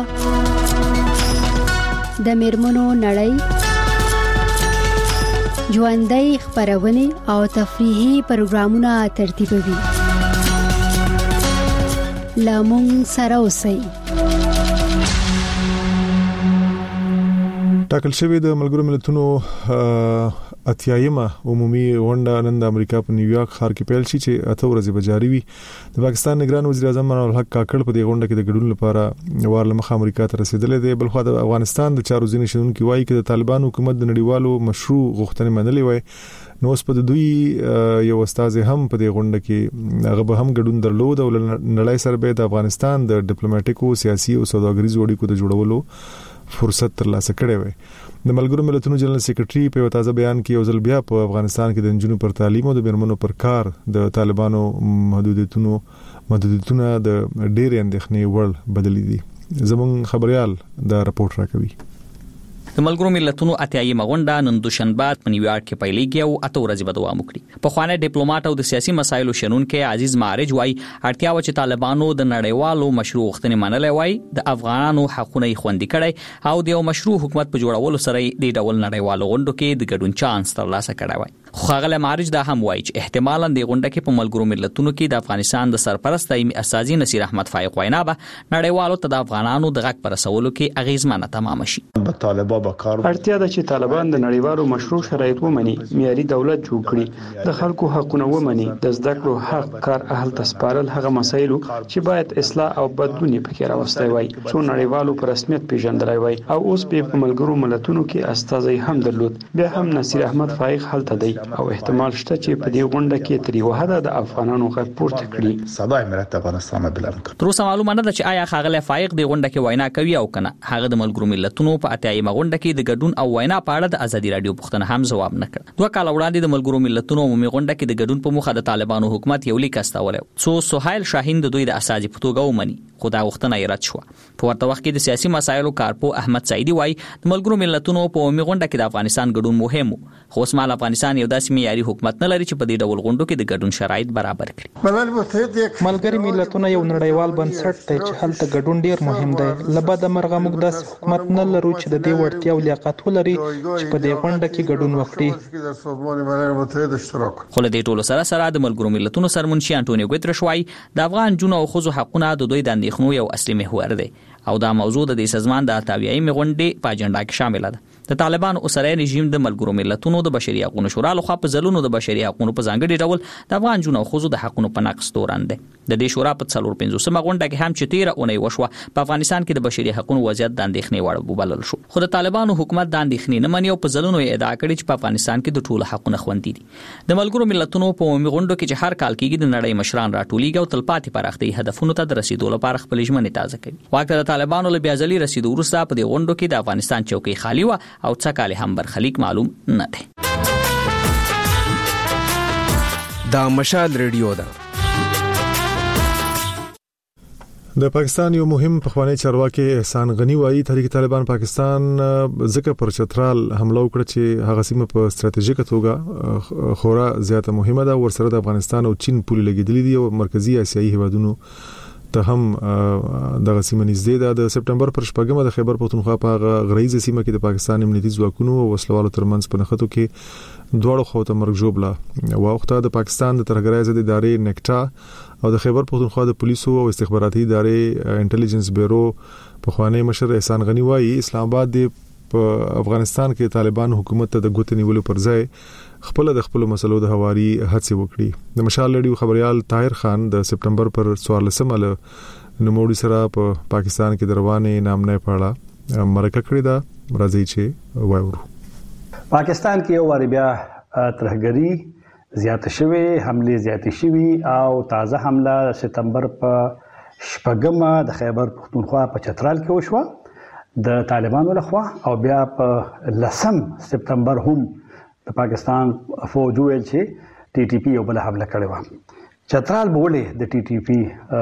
د میرمنو نړۍ ژوندۍ خبرونه او تفریحي پروګرامونه ترتیبوي. لامون سره اوسئ. ټاکل شوی د ملګرو ملتونو اتیایمه عمومي غونډه نن د امریکا په نیویارک ښار کې پیل شي چې اته ورځې به جاري وي. د پاکستان نگران وزیر اعظم منال الحق کاکړ په دې غونډه کې د ګډون لپاره وارلمخ امریکا ته رسیدلی دی. بلخو د افغانستان د چارو ځینې شنونکي وایي چې د طالبان حکومت د نړیوالو مشروع غوښتنې منلې وای نو اوس په دوی یو استاد هم په دې غونډه کې هغه به هم ګډون درلود او نړۍ سره به د افغانستان د ډیپلوماټیکو سیاسي او سوداګریزو اړیکو د جوړولو فرصت ترلاسه کړی وي. د ملګرو ملتونو جنرال سیکریټري په تازه بیان کې یو ځل بیا په افغانستان کې د نجونو پر تعلیم او د میرمنو پر کار د طالبانو محدودیتونو محدودیتونه د ډېر اندېښنې وړ بدلې دي. زموږ خبريال دا راپورټ راکوي. د ملګرو ملتونو اتیایمه غونډه نن دوشنبه په نیویارک کې پیلېږي او اته ورځې به دوام وکړي. په خوانه ډیپلوماټ او د سیاسي مسایلو شنونکي عزیز معرج وای اړتیا و چې طالبانو د نړیوالو مشروع غوښتنې منلې وای د افغانانو حقونه خوندي کړي او د یو مشروع حکومت په جوړولو سره د ډول نړیوالو غونډو کې د ګډون چانس ترلاسه کړي وای. خو هغه معرج دا هم وای چې احتمالاً د غونډه کې په ملګرو ملتونو کې د افغانستان د سرپرست ایمي اساسي نصیر احمد فائق وینا به نړیوالو ته د افغانانو د غږ پر رسولو کې اغیزمنه تمام شي. اړتیا ده چې طالبان د نړیوالو مشروع شرایط ومني، معیاري دولت جوړ کړي، د خلکو حقونه ومني، د زده کړو حق کار اهل تسپارل هغه مسایلو چې باید اصلاح او بدلون پکې راوستي وای څو نړیوالو په رسمیت پیژندلای وای او اوس په ملګرو ملتونو کې استازي هم درلود. بیا هم نصیر احمد فائق هلته دی او احتمال شته چې په دې غونډه کې تر یو حد د افغانانو غږ پورته کړي. صداي مرته افغانستان بلل تر اوسه معلومه نه ده چې آیا خاغله فائق د غونډه کې وینا کوي او کنه. هغه د ملګرو ملتونو په اتیایمه غونډه کې د ګډون او وینا په اړه د ازادي رادیو پوښتنه هم جواب نه کړ. دوه کال وړاندې د ملګرو ملتونو عمومي غونډه کې د ګډون په مخه د طالبانو حکومت یو لیک استاوله څو سہیل شاهین د دوی د اساسي په توګه ومني خو دا غوښتنه یې رد شوه. په ورته وخت کې د سیاسي مسایلو کارپو احمد سعیدی وای د ملګرو ملتونو په عمومي غونډه کې د افغانستان ګډون مهم خو اوس مال افغانستان یو داسې معیاري حکومت نه لري چې په دې ډول غونډو کې د ګډون شرایط برابر کړي. ملګری ملتونه یو نړیوال بنسټ دی چې هلته ګډون ډیر مهم دی. لبد مرغه موږ داسې حکومت نه لرو چې د دې وړتیا او لیاقت ولري چې په دې غونډه کې ګډون وکړي. خو له دې ټولو سره سره د ملګرو ملتونو سرمنشي انټونیو ګوتریش وای د افغان جنو او خزو حقونه د دوی د اندېښنو یو اصلي محور دی او دا موضوع د دې سازمان د اتاویایي غونډې په اجنډا کې شامل ده. د طالبان اوسره رژیم د ملګرو ملتونو د بشري حقوقو شورا لخوا په ځلونو د بشري حقوقو په ځانګړي ډول د افغان جنو او خزو د حقوقو په نقص تورن دی. د دې شورا په څلور پنځوسمه غونډه کې هم چې تیره اونۍ وشوه په افغانستان کې د بشري حقوقو وضعیت د اندېښنې وړ وبلل شو. خو د طالبانو حکومت د اندېښنې نه مني او په ځلونو یې ادعا کړې چې په افغانستان کې د ټولو حقوقو خوندي دي. د ملګرو ملتونو په عمومي غونډو کې چې هر کال کېږي د نړۍ مشران راټولېږي او تلپاتې پراختي هدفونو ته د رسیدو لپاره خپل ژمنې تازه کوي. واکه د طالبانو له بیازلي رسیدو وروسته په دې غونډو کې د افغانستان چوکۍ خالی و او څه کال هم برخلیک معلوم نه دی. دا مشال ریډیو ده. د پاکستان یو مهم پخوانی چارواکي احسان غنی وایي تحریک طالبان پاکستان ځکه پر چترال حمله وکړه چې هغه سیمه په ستراتیژیکه توګه خورا زیاته مهمه ده. ورسره د افغانستان او چین پولې لګیدلې دي او مرکزی آسیایي هیوادونو ته هم د سیمه نږدې ده. د سپټمبر پر شپږمه د خیبر پختونخوا په غریزه سیمه کې د پاکستان امنیتي ځواکونو او وسلوالو ترمنځ په نښتو کې دوړو خواته مرګ ژوبله واوخته. د پاکستان د ترهګرۍ ضد ادارې نکټا او د خیبر پختونخوا د پولیسو او استخباراتي ادارې انټيليجنس بیورو په خوانی مشر احسان غنی وایي اسلام آباد د افغانستان کې طالبان حکومت ته د ګوت نیولو پر ځای خپل د خپل مسلو د هواري هڅه وکړي. د مشال لړیو خبريال طاهر خان د سپټمبر پر څوارلسمه له نوموړي سره په پا پاکستان کې د روانې نامنه پاړه مرکه کړې ده. راځي چې وایو پاکستان کې یو واری بیا ترهګری زیات شوی، حمله زیات شوی او تازه حمله سپتمبر په شپږمه د خیبر پختونخوا په چترال کې وشوه د طالبانو لخوا، او بیا په لسم سپتمبر هم د پاکستان فوج ویل چې ټي ټي پی یو بل حمله کړې وه. چترال بولې د ټي ټي پی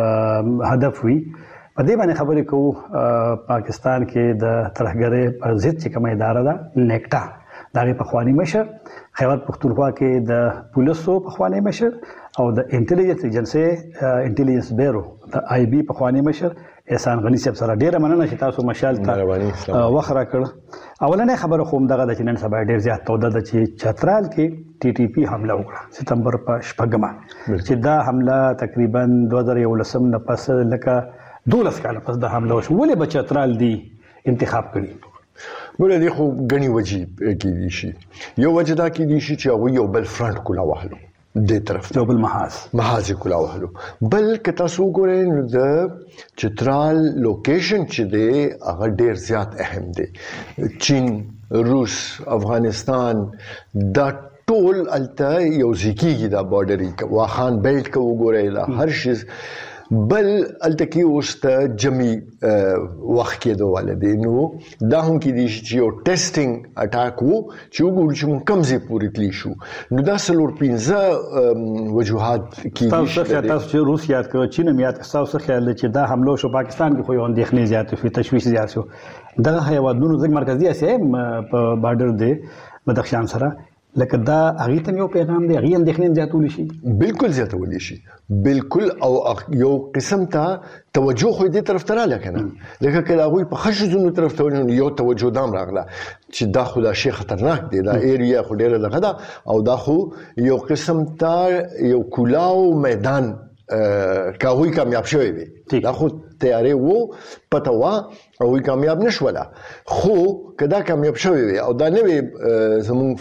هدف وي. په دې باندې خبرې کوو پاکستان کې د ترهګرۍ پر ضد چې کومه اداره ده نیکټا، دغه پخوانی مشر، خیبر پختونخوا کې د پولیسو پخوانی مشر او د انټيليجنس ایجنسی انټيليجنس بیورو د آی بي پخوانی مشر احسان غنی صاحب سره ډیره مننه چې تاسو مشال ته وخره کړ. اولنې خبره خو دغه د چنن سبا ډیر زیات توده ده چې چترال کې ټي ټي پی حمله وکړه سپتمبر په شپږمه، چې دا حمله تقریبا دوه هزار یولسم نه پس لکه دولس کاله پس د حمله وشو. ولې به چترال دی انتخاب کړي؟ ګوره دی خو غني وجې کېدی شي. یو وجه دا کېدی شي چې هغوی یو بل فرنټ کولا وهلو دې طرف ته، یو بل محاذ محاذ کولا وهلو. بل که تاسو وګورئ نو د چترال لوکیشن چې دی هغه ډېر زیات اهم دی. چین، روس، افغانستان دا ټول هلته یو ځای کېږي، دا بارډري واخان بیلټ که وګورئ دا هر شیز بل هلته کې اوس ته جمعي وخت کېدو والا دی. نو دا هم کېدی شي چې یو ټیسټینګ اټاک و چې وګورو چې موږ کوم ځای پورې تللی شو. نو دا څلور پنځه وجوهات کېدی شي. تاسو چې روس یاد کړو، چین هم یاد کړو، تاسو خیال دی چې دا حمله شو پاکستان کې خو یو اندېښنې زیاتې شوې، تشویش زیات شو. دغه هیوادونو ځکه مرکزي اسیا په بارډر دی بدخشان سره، لکه دا هغه ته یو پیغام دی، هغه اندېښنې زیاتول شي. بالکل زیاتول شي، بالکل. او یو قسم ته توجه خو دې طرف ته رااله کنه، لکه کله هغه په خشزونو طرف ته ونه یو توجه دام راغله چې دا خو دا شی خطرناک دی، دا ایریا خو ډیره دغه ده، او دا خو یو قسم ته یو کولاو میدان کاوی کامیاب شوی وي. دا خو تیارې وو پته وا او وی کامیاب نشوله، خو کدا کامیاب شوی وي او دا نوې زمون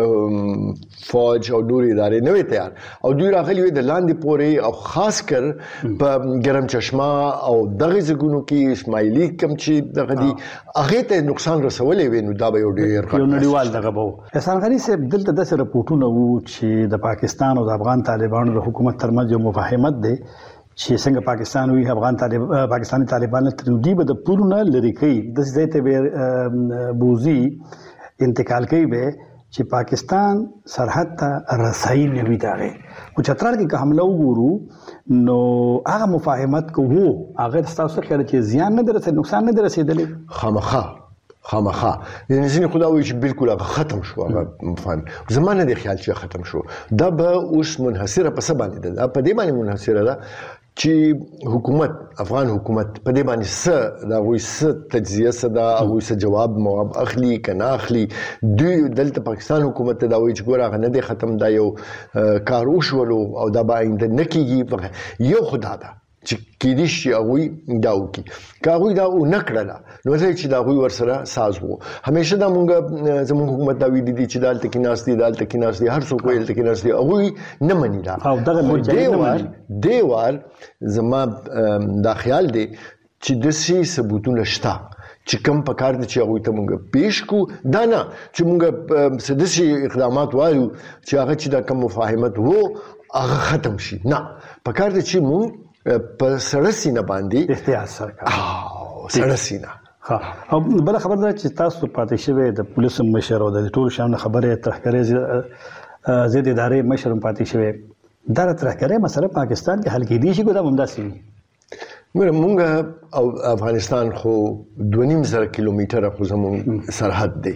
فوج او نوري ادارې نوې تیار او دوی راغلي وي د لاندې پورې، او خاص کر په ګرم چشمه او دغه ځګونو کې اسماعیلي کم چې دغه دي هغه ته نقصان رسولې وي. نو دا به یو ډیر یو نړیوال دغه بو. احسان غنی صاحب دلته د سره پورټونه وو چې د پاکستان او د افغان طالبانو د حکومت ترمنځ یو مفاهمت دی چې څنګه پاکستان وی افغان طالب پاکستاني طالبان ترودي به د پورونه لری کوي د ځای ته به بوزي انتقال کوي به چې پاکستان سرحد ته رسایي نه وي داغه. او چترال کې حمله وګورو نو هغه مفاهمت کو وو هغه تاسو خیال چې زیان نه درته نقصان نه درسېدلی خامخا خامخا یعنی ځینې خدا وایي چې بالکل هغه ختم شو، هغه مفاهیم زمانه د خیال چې ختم شو. دا به اوس منحصره په څه باندې ده؟ په دې باندې منحصره ده چې حکومت افغان حکومت په دې باندې څه دا وایي څه تجزیه څه ده او څه جواب مواب اخلي کنه اخلي. دوی دلته پاکستان حکومت ته دا وایي چې ګوره هغه نه دی ختم، دا یو کار وشولو او دا به آینده نه کېږي. یو خدا ده چې کېدی شي هغوی دا وکړي، که هغوی دا ونه کړله نو ځکه چې د هغوی ورسره ساز وو. همیشه دا مونږ زموږ حکومت دا ویلي دي چې دا هلته کې ناست دي، دا هلته کې ناست دي، هر څوک وایي هلته کې ناست دي، هغوی نه مني دا. خو دې وار دې وار زما دا خیال دی چې داسې ثبوتونه شته چې کم په کار دي چې هغوی ته مونږ پیش کو. دا نه چې مونږ څه داسې اقدامات وایو چې هغه چې دا کم مفاهمت وو هغه ختم شي، نه. په کار دي چې مونږ په سړه سینه باندې احتیاط سره او سړه سینه. او بل خبر ده چې تاسو پاتې شوی د پولیسو مشر او د ټول شامل خبره تحقیقي زید ادارې مشر پاتې شوی. دا تحقیقي مسله پاکستان کې حل کېدی شي ګوره ممداسي موږ مونږ او افغانستان خو دوه نیم زره کیلومتره خو زموږ سرحد دی،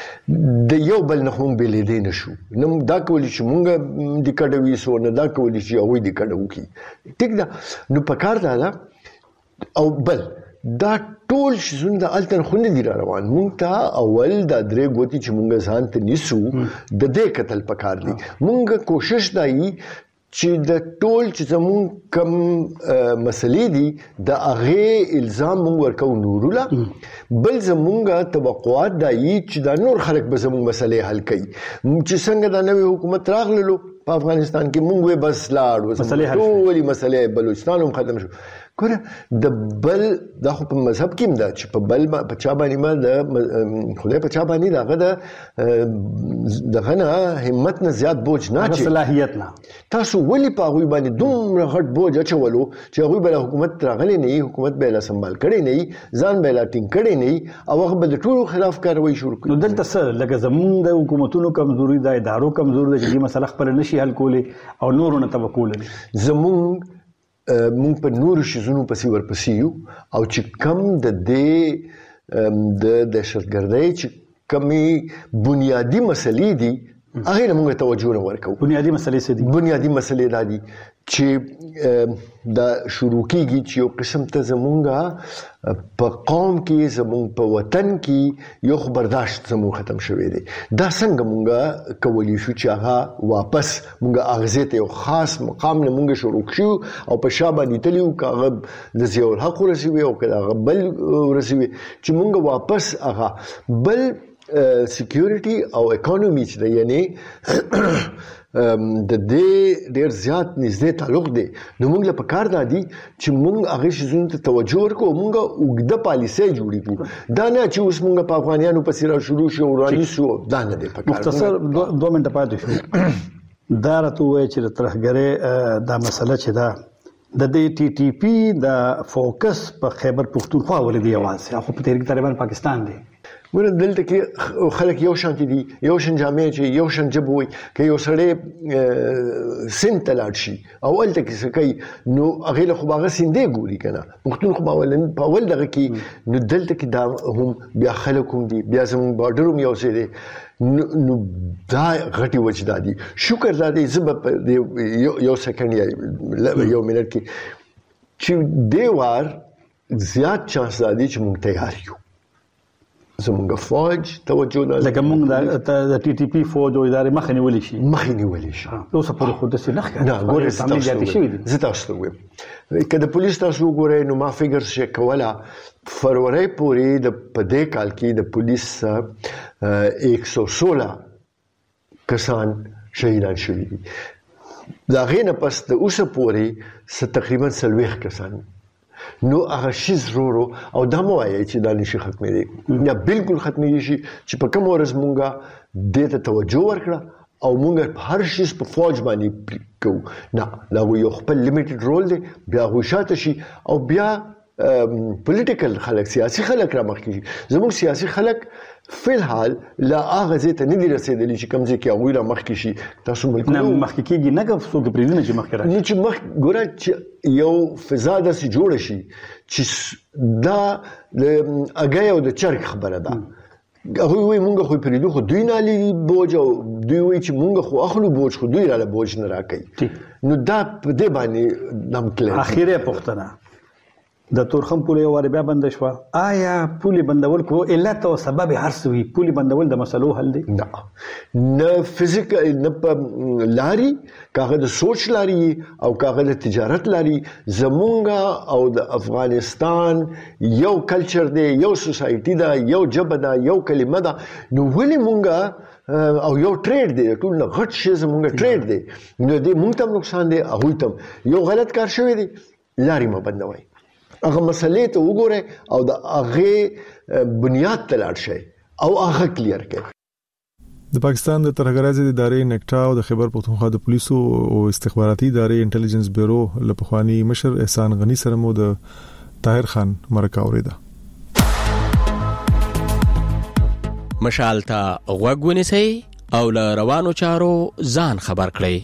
د یو بل نه هم بېلېدی نه شو. نه دا کولی چې مونږ د کډه ویسو، نه دا کولی چې هغوی د کډه وکړي. ټیک ده، نو په کار دا ده. او بل دا ټول شیزونه د هلته خو نه دي را روان. مونږ ته اول دا درې ګوتې چې مونږ ځان ته نیسو د دې کتل په کار دي. مونږ کوشش دا یي چې د ټول چې زمون کم مسلې دي د هغې الزام مونږ ورکو نورو له، بل زمونږ توقعات دا یي چې دا نور خلک به زمونږ مسلې حل کوي. چې څنګه دا نوی حکومت راغللو په افغانستان کې مونږ بس لاړو ټولې مسلې بلوچستان هم ختم شو. ګوره د بل دا خو په مذهب کې هم ده چې په بل په چا باندې ما د خدای په چا باندې دغه د دغه نه همت نه زیات بوج نه اچي صلاحیت نه تاسو ولې په هغوی باندې دومره غټ بوج اچولو چې هغوی به حکومت راغلی نه حکومت به لا سنبال کړي نه ځان به لا ټینګ کړي نه او هغه به د ټولو خلاف کاروي شروع کړي. نو دلته څه لکه زمونږ د حکومتونو کمزوري د ادارو کمزوري د چې مسله خپل نشي حل کولی او نورونه توکل لري. زمونږ مونږ په نورو شیزونو پسې ورپسې یو او چې کم د دې د دهشتګردۍ چې کمې بنیادی مسلې دي هغې نه مونږ توجه نه ورکوو. بنیادي مسلې څه دي؟ بنیادي مسلې دا دي چې دا شروع کېږي چې یو قسم ته زمونږ په قوم کې زمونږ په وطن کې یو خو برداشت زمونږ ختم شوی دی. دا څنګه مونږ کولی شو چې هغه واپس مونږ اغزې ته یو خاص مقام نه مونږ شروع کړو او په شا باندې تلي وو که هغه د ضیاء الحق ورسوي او که هغه بل ورسوي چې مونږ واپس هغه بل سکیورټي او اکانومي چې ده یعنی د دې ډېر زیات نږدې تعلق دی. نو موږ له پکار دا دي چې موږ هغې شیزونو ته توجه ورکړو او موږ اوږده پالیسۍ جوړې کړو. دا نه چې اوس موږ په افغانیانو پسې را شروع شو او رانیسو دا نه دی پکار. مختصر دوه منټه پاتې شو. دا راته ووایه چې د ترهګرۍ دا مسله چې ده د دې ټي ټي پي د فوکس په خیبر پښتونخوا ولې دی یوازې خو په تحریک طالبان پاکستان دی. ګوره دلته کې خلک یو شانتي دي یو شان جامې چې یو شان ژبه وایي که یو سړی سیند ته لاړ شي او هلته کې څه کوي نو هغې له خو به هغه سیندې ګوري که نه پښتون خو به په اول دغه کې نو دلته کې دا هم بیا خلک هم دي بیا زموږ بارډر هم یو څه دی نو دا غټې وجې دا دي. شکر دا دی زه به په یو سکنډ یا یو منټ کې چې دې وار زیات چانس دا دی چې موږ تیار یو. زمونږ فوج توجه نه لکه موږ د ټي ټي پي فوج او ادارې مخه نیولی شي مخه نیولی شي اوس په خود څه نه ښکاري. نه ګورې زه تاسو ته وایم که د پولیس تاسو وګورئ نو ما فکر چې کوله فروری پورې د په دې کال کې د پولیس ایک سو سوله کسان شهیدان شوي دي. د هغې نه پس د اوسه پورې تقریبا څلوېښت کسان نو هغه شیز رورو او دا مو وایي چې دا نشي ختمېدی یا بالکل ختمېدی شي چې په کوم ورځ مونږه دې ته توجه ورکړه او مونږ په هر شیز په فوج باندې کوو نه دا یو خپل لیمیټډ رول دی بیا هغوی شاته شي او بیا پولیټیکل خلک سیاسي خلک را مخکې شي. زموږ سیاسي خلک فلحال لا هغه ځای ته نه دي رسېدلي چې کوم ځای کې هغوی را مخکې شي. تاسو ملکونه مخکې کېږي نه که څوک پرېږدي نه چې مخکې راشي چې مخ ګوره چې یو فضا داسې جوړه شي چې دا د اګۍ او د چرګ خبره ده. هغوی وایي مونږ خو پرېږدو خو دوی نه علي بوج او دوی وایي چې مونږ خو اخلو بوج خو دوی راله بوج نه راکوي. نو دا په دې باندې نمکلی اخیری پوښتنه د تورخم پولې یو وارې بیا بنده شوه آیا پولې بندول کو علت او سبب هر څه وي پولې بندول د مسلو حل دی؟ نه نه فزیکل نه په لاري کاغه د سوچ لاري او کاغه د تجارت لاري. زمونږ او د افغانستان یو کلچر دی یو سوسایټي ده یو ژبه ده یو کلمه ده نو ولې مونږ او یو ټریډ دی ټول نه غټ شی زمونږ ټریډ دی نو دې مونږ ته نقصان دی هغوی ته یو غلط کار شوی دی لاري مه بندوئ. هغه مسلې ته وګورئ او د هغې بنیاد ته لاړ شئ او هغه کلیر کړئ. د پاکستان د ترهګرۍ ادارې نکټا او د خیبر پختونخوا د پولیسو او استخباراتي ادارې انټيليجنس بیورو له پخوانی مشر احسان غنی سره مو د طاهر خان مرکه اوریده. مشال ته غوږ ونیسئ او له روانو چارو ځان خبر کړئ.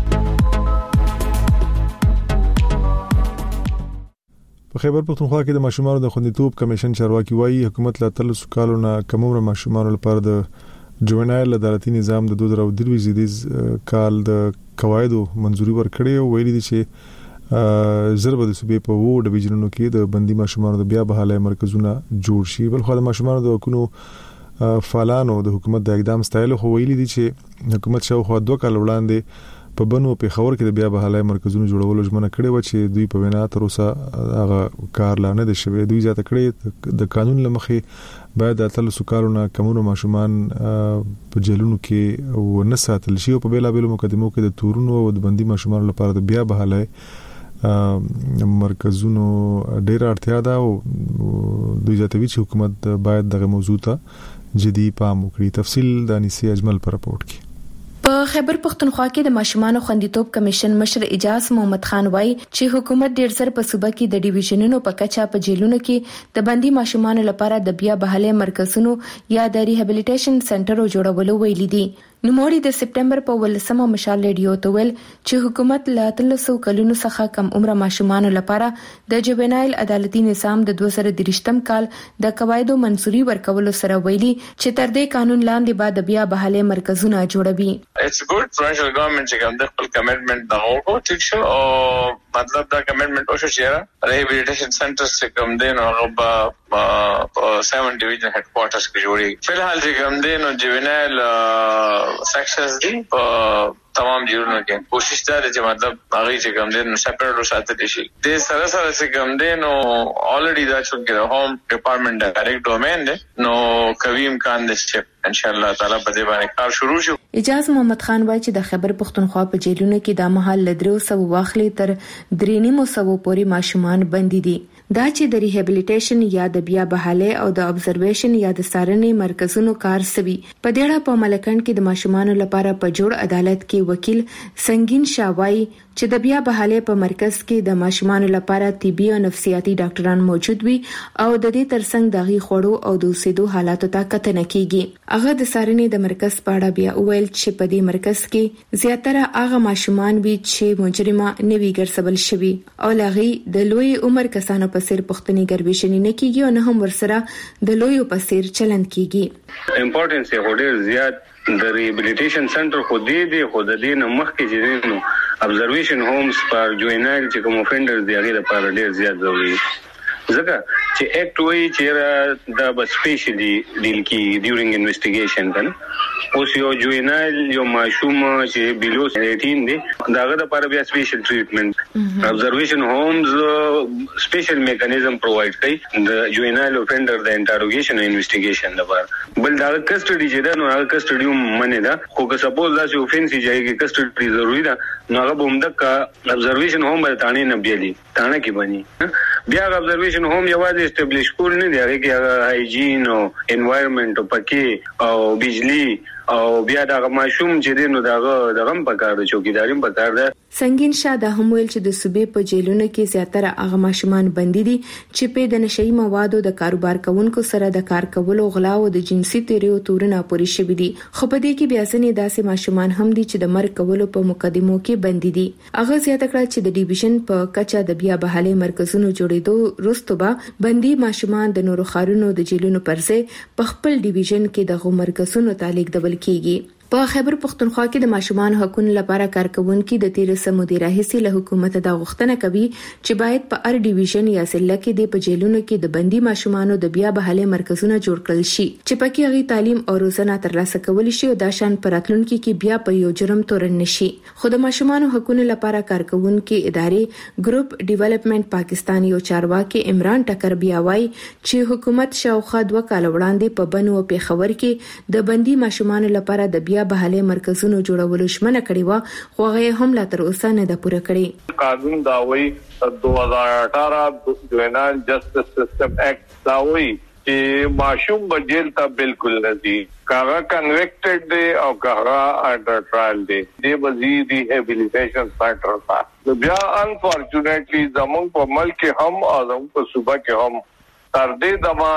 په خیبر پختونخوا کې د ماشومانو د خوندیتوب کمیشن چارواکي وایي حکومت لا تل سکالو نه کمومره ماشومانو لپاره د جوینایل عدالتي نظام د دوه زره درې زیدیز کال د قواعدو منځوري ورکړې او ویلي دي چې ضرب د صوبې په وو ډیویژنونو کې د بندي ماشومانو د بیا بحالي مرکزونه جوړ شي. بل خو د ماشومانو د حقوقو فعالانو د حکومت د اقدام ستایل خو ویلي دي چې حکومت شاوخوا دوه کال وړاندې په بنو په خبر کې د بیا بحالي مرکزونو جوړولو ژمنه کړې و چې دوی په وینا تر اوسه هغه کار لا نه دی شوی. دوی ځاته کړې د قانون لمخې باید د تل سکارونه کمونو ماشومان په جیلونو کې و نه ساتل شي او په بیلا بیلو مقدمو کې د تورونو او د بندي ماشومان لپاره د بیا بحالي مرکزونو ډیر اړتیا ده او د جاتوي حکومت باید دغه موضوع ته جدي پام وکړي. تفصیل د انیسی اجمل پر راپورټ کې. په خیبر پختونخوا کې د ماشومان خوندیتوب کمیشن مشر اجاز محمد خان وایي چې حکومت ډیر زر په صوبه کې د ډیویژنونو په کچا په جیلونو کې د بندي ماشومان لپاره د بیا بحالي مرکزونو یا د ریهابلیټیشن سنټرو جوړولو ویلي دي. نوموړي د سپټمبر په ولسمه مشال ریډیو ته ویل چې حکومت لا تلسو کلونو څخه کم عمر ماشومان لپاره د جوبنایل عدالتي نظام د دوه زره درشتم کال د قواعدو منسوري ورکولو سره ویلي چې تر دې قانون لاندې بعد بیا بحالي مرکزونه جوړوي. It's good national government چې کوم د خپل کمټمنټ دا وکړو ټیک شو او مطلب دا کمټمنټ او چې ریهابلیټیشن سنټرز چې کوم دین او په سیون ډیویژن هډ کوارټرز کې جوړي. فلحال چې کوم دین او جوبنایل سیکشنز دي په تمام جیلونو کې کوشش دا چې مطلب هغه چې کوم دین سپریټ او ساتل شي. د سره سره چې کوم دین او الریډي دا چې هوم ډپارټمنټ ډایرکټ ډومین دی نو کوي امکان دی چې ان شاء الله تعالی په دې باندې کار شروع شي. اجاز محمد خان وایي چې د خیبر پختونخوا په جیلونو کې د مهال لدرو سو واخلي تر درې نیمو سو پورې ماشومان بندي دي. دا چې د ریهابلیټیشن یا د بیا بحالي او د ابزرویشن یا د څارنې مرکزونو کار سوي. په دې اړه په ملکند کې د ماشومان لپاره په جوړ عدالت کې وکیل سنگین شاوای چې د بیا بحالي په مرکز کې د ماشومان لپاره طبي او نفسیاتي ډاکټران موجود وي او د دې ترڅنګ دغه خوړو او د اوسېدو حالاتو ته کتنه کیږي. هغه د څارنې د مرکز په اړه بیا ویل چې په دې مرکز کې زیاتره هغه ماشومان وي چې مجرمه نوي ګرځول شوي او لغوی د لوی عمر کسانو په سیر پښتني ګرځېشنی نه کیږي او نه هم ورسره د لوی په سیر چلند کیږي. امپورټنس یې هډیر زیات د ریهابلیټیشن سنټر خو دې دی خو د دې نه مخکې چې نو ابزرویشن هومز پر جوینایل چې کوم افندرز دی هغه لپاره ډیر زیات ضروري ځکه چې اکټ وایي چې دا به سپیشلی ډیل کی ډیورینګ انویسټیګیشن کنه اوس یو جوینایل یو ماشوم چې بیلو اټین دی داغه لپاره بیا سپیشل ټریټمنټ ابزرویشن هومز سپیشل میکانیزم پرووایډ کوي د جوینایل افندر د انټروګیشن او انویسټیګیشن لپاره بل دا کسټډي چې دا نو هغه کسټډي منه دا خو که سپوز دا چې اوفنس یې کې کسټډي ضروری ده نو هغه به همدک ابزرویشن هوم به تانه نه بیلی تانه کې بني بیا ابزرویشن هوم یوازې اسټابلیش کول نه دی هغه کې هایجین او انوایرنمنت او پکې او بجلی او بیا دا ماشوم چې دینو داغه دغه په کار دی چوکیداریم په کار ده. سنگین شاه د هم ویل چې د صوبې په جیلونو کې زیاتره هغه ماشومان بندي دي چې په د نشئی موادو د کاروبار کوونکو سره د کار کولو غلا او د جنسي تیریو تورونه پوری شوي دي. خو په دې کې بیا ځنې داسې ماشومان هم دي چې د مرګ کولو په مقدمو کې بندي دي. هغه زیاته کړه چې د ډیویژن په کچا د بیا بحالي مرکزونو جوړېدو وروسته بندي ماشومان د نورو خارونو د جیلونو پرځای په خپل ډیویژن کې د مرکزونو تعلق دبل کیږي. په خیبر پختونخوا کې د ماشومان حقوقو لپاره کارکونکو د تیر سمو دی راهسي له حکومت د غوښتنه کوي چې باید په ار ډیویژن یا ضلع کې د پجیلونو کې د بندي ماشومانو د بیا بحالي مرکزونه جوړ کړل شي چې پکې هغه تعلیم او روزنه ترلاسه کول شي او د شان پراتلونکو کې بیا په یو جرم تورن نشي. خو د ماشومان حقوقو لپاره کارکونکو ادارې ګروپ ډیولپمنٹ پاکستان یو چارواکي عمران ټکر بیا وایي چې حکومت شاوخوا دوه کال وړاندې په بنو او پیښور کې د بندي ماشومان لپاره د بیا بحالي مرکزونو جوړولو شمنه کړې و خو هغه هم لا تر اوسه نه ده پوره کړې. قانون دا وایي دو هزار اٹھارہ جوینایل جسټس سسټم اکټ دا وایي چې ماشوم به جیل ته بالکل نه ځي کاغه کنویکټډ دی او کاغه انډر ټرایل دی دی وزیر ریهابلیټیشن سنټر تا بیا انفورچونټلی زموږ په ملک هم او زموږ په صوبه کې هم تر دې دما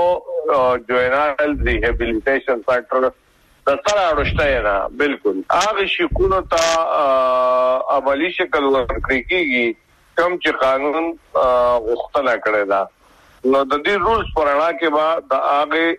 یو جوینایل ریهابلیټیشن سنټر د سره اړشته نه بالکل هغه شکونو ته عملی شکل ورکړي کیږي کوم چې قانون غوښتنه کړې ده نو د دې رولز پرانا کې بعد د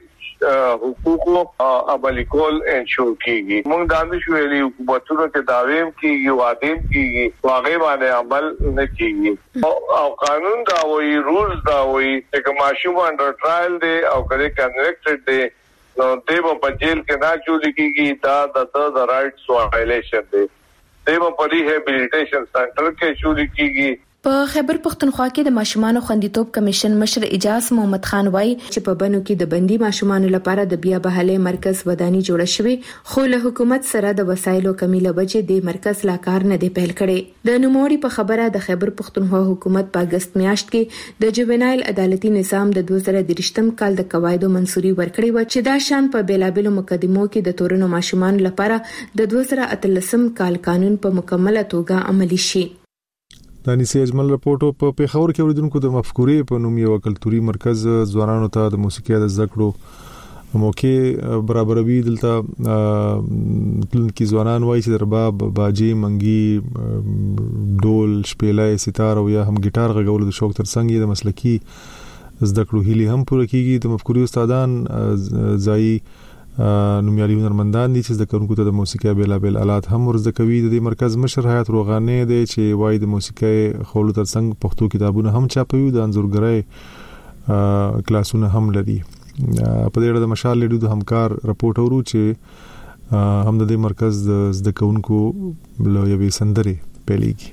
هغه حقوقو عملی کول انشور کیږي. موږ د اندازې ویلي حکومتونو کې داویم کیږي وادیم کیږي واغې باندې عمل نه کیږي او قانون دا وایي رولز دا وایي چې ماشوم انډر ټرایل دی او کله کنویکټډ دی نو دیو په جیل کې نه چولې کیږي دا د د رائټس وایلیشن دی. دیو په ریهابلیټیشن سنټر کې چولې کیږي په خیبر پختونخوا کې د ماشومانو خوندیتوب کمیشن مشر اجاز محمد خان وایي چې په بنو کې د بندي ماشومانو لپاره د بیا بحالي مرکز وداني جوړ شوی، خو له حکومت سره د وسایلو کمی له وجې د مرکز لا کار نه دی پیل کړی. د نوموړي په خبره د خیبر پختونخوا حکومت په اگست میاشت کې د جوینایل عدالتي نظام د دوه زره دریشتم کال د قواعدو منسوري ورکړی و چې دا شان په بیلابېلو مقدمو کې د تورنو ماشومان لپاره د دوه زره اتلسم کال قانون په مکمله توګه عملی شي. د انیسي اجمل رپورټو په پیښور کې اوریدونکو د مفکورې په نوم یو کلتوري مرکز ځوانانو ته د موسیقي د زده کړو موقع برابروي. دلته پلنکی ځوانان وایي چې رباب، باجي، منګي، ډول، شپېلای، ستار او یا هم ګیټار غږولو د شوق ترڅنګ د مسلکي زده کړو هلي هم پوره کیږي. د مفکوري استادان ځای نومیالي هنرمندان دي چې زده کوونکو ته د موسیقي بیلابل آلات هم ورزده کوي. د دې مرکز مشر حیات روغاني دی چې وایي د موسیقي خولو ترڅنګ پښتو کتابونه هم چاپوي، د انځورګرۍ کلاسونه هم لري. په دې اړه د مشال لیډو د همکار رپورټ ورو چې هم د دې مرکز د زده کوونکو له یوې سندرې پیلېږي.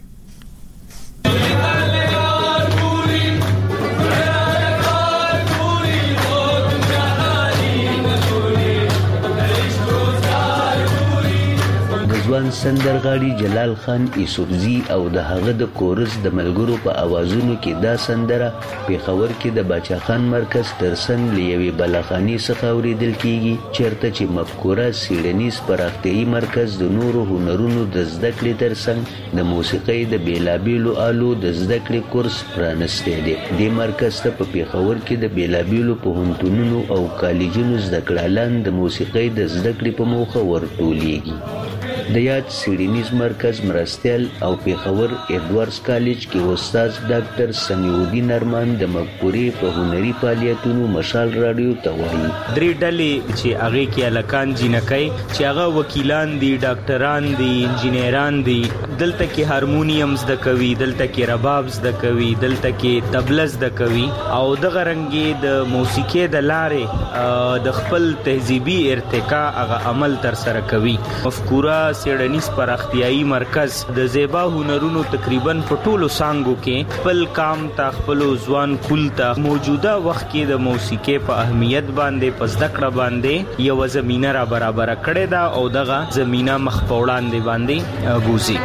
ځوان سندرغاړي جلال خان یوسفزي او د هغه د کورس د ملګرو په اوازونو کې دا سندره پیښور کې د باچا خان مرکز ترڅنګ لیوي بلاخاني څخه اوریدل کیږي، چیرته چې مفکوره سیډنیز پراختیايي مرکز د نورو هنرونو د زده کړې ترڅنګ د موسیقۍ د بیلابیلو آلو د زده کړې کورس پرانستی دی. دې مرکز ته په پیښور کې د بیلابیلو پوهنتونونو او کالجونو زده کړهالان د موسیقۍ د زده کړې په موخه ورټولیږي. د یاد سیډنیز مرکز مرستیال او پیښور ایډورډز کالج کې استاد ډاکټر سمیع الدین ارمان د مفکورې په هنري فعالیتونو مشال رادیو ته وایي درې ډلې چې هغه کې الکان جنکای چې هغه وکیلان دي، ډاکټران دي، انجینران دي، دلته کې هارمونیم زده کوي، دلته کې رباب زده کوي، دلته کې طبله زده کوي او دغه رنګي د موسیقي د لارې د خپل تهذیبي ارتقا هغه عمل تر سره کوي. مفکوره سیډنیز پراختیايي مرکز د زیبا هنرونو تقریبا په ټولو څانګو کې خپل کام ته خپل ځوان کول ته موجوده وخت کې د موسیقي په اهمیت باندې په زده کړه باندې یو زمينه را برابر کړې ده او دغه زمينه مخ په وړاندې باندې ګوزي.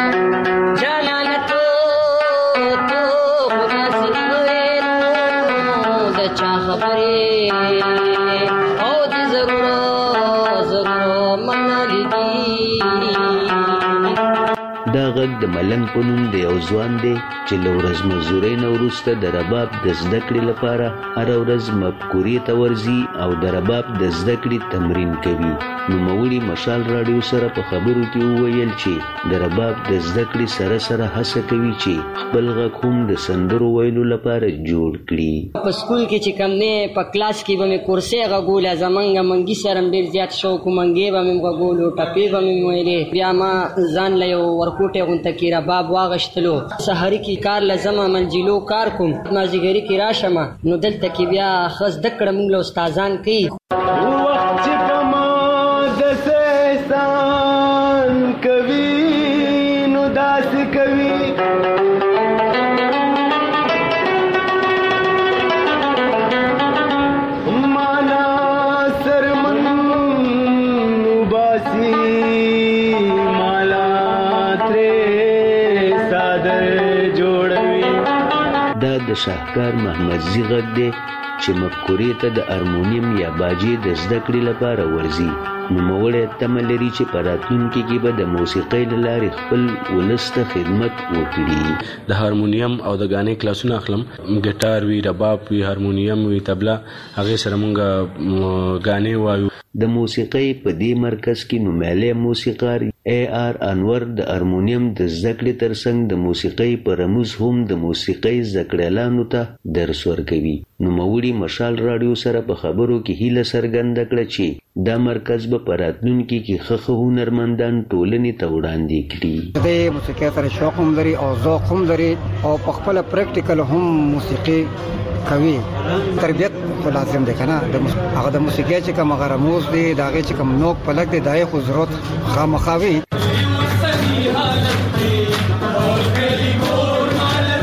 دا غږ د ملنګ په نوم د یو ځوان دی چې له ورځ مزدورۍ نه وروسته د رباب د زده کړې لپاره هره ورځ مفکورې ته ورځي او د رباب د زده کړې تمرین کوي. نوموړي مشال رادیو سره په خبرو کې وویل چې د رباب د زده کړې سره سره هڅه کوي چې خپل غږ هم د سندرو ویلو لپاره جوړ کړي. په سکول کې چې کوم نه په کلاس کې به مې کورسې غږوله، زمونږ منګي سره ډېر زیات شوق و، منګې به مې غږولو، ټپې به مې ویلې. بیا ما ځان له یو ورکوټې غونته کې رباب واغشتلو، سحري کې کار لازم منجلو کار کوم، مازیګری کې راشم نو دلته کې بیا خاص د کړه موږ له استادان کوي. د شاهکار محمدزي غږ دی چې مفکورې ته د هارمونیم یا باجې د زده کړې لپاره ورځي. نوموړی تمه لري چې په راتلونکي کې به د موسیقۍ له لارې خپل ولس ته خدمت وکړي. د هارمونیم او د غانې کلاسونه اخلم، ګټار وي، رباب وي، هارمونیم وي، طبله، هغه سره مونږ غانې وایو. د موسیقۍ په دې مرکز کې نومیالی موسیقار ای آر انور د هارمونیم د زده کړې ترڅنګ د موسیقۍ په رموز هم د موسیقۍ زده کړیالانو ته درس ورکوي. نوموړي مشال رادیو سره په خبرو کې هیله څرګنده کړه چې دا مرکز به په راتلونکي کې ښه هنرمندان ټولنې ته وړاندې کړي. د موسیقۍ سره شوق هم لري او ذوق هم لري او په خپل پریکټیکل هم موسیقي کوي. تربیت خو لازم دی کنه، هغه د موسیقۍ چې کوم غرموز دی دا هغه چې کوم نوک پلک دی دای خو ضرورت خامخاوي.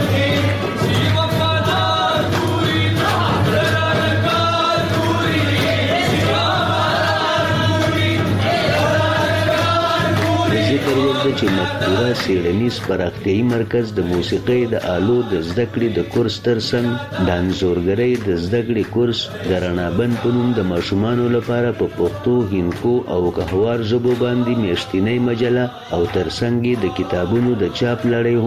څېړنیز پراختیايي مرکز د موسیقۍ د آلو د زده کړې د کورس ترڅنګ د انځورګرۍ د زده کړې کورس د رڼابند په نوم د ماشومانو لپاره په پښتو، هندکو او قهوار ژبو باندې میاشتنۍ مجله او ترڅنګ د کتابونو د چاپ لړۍ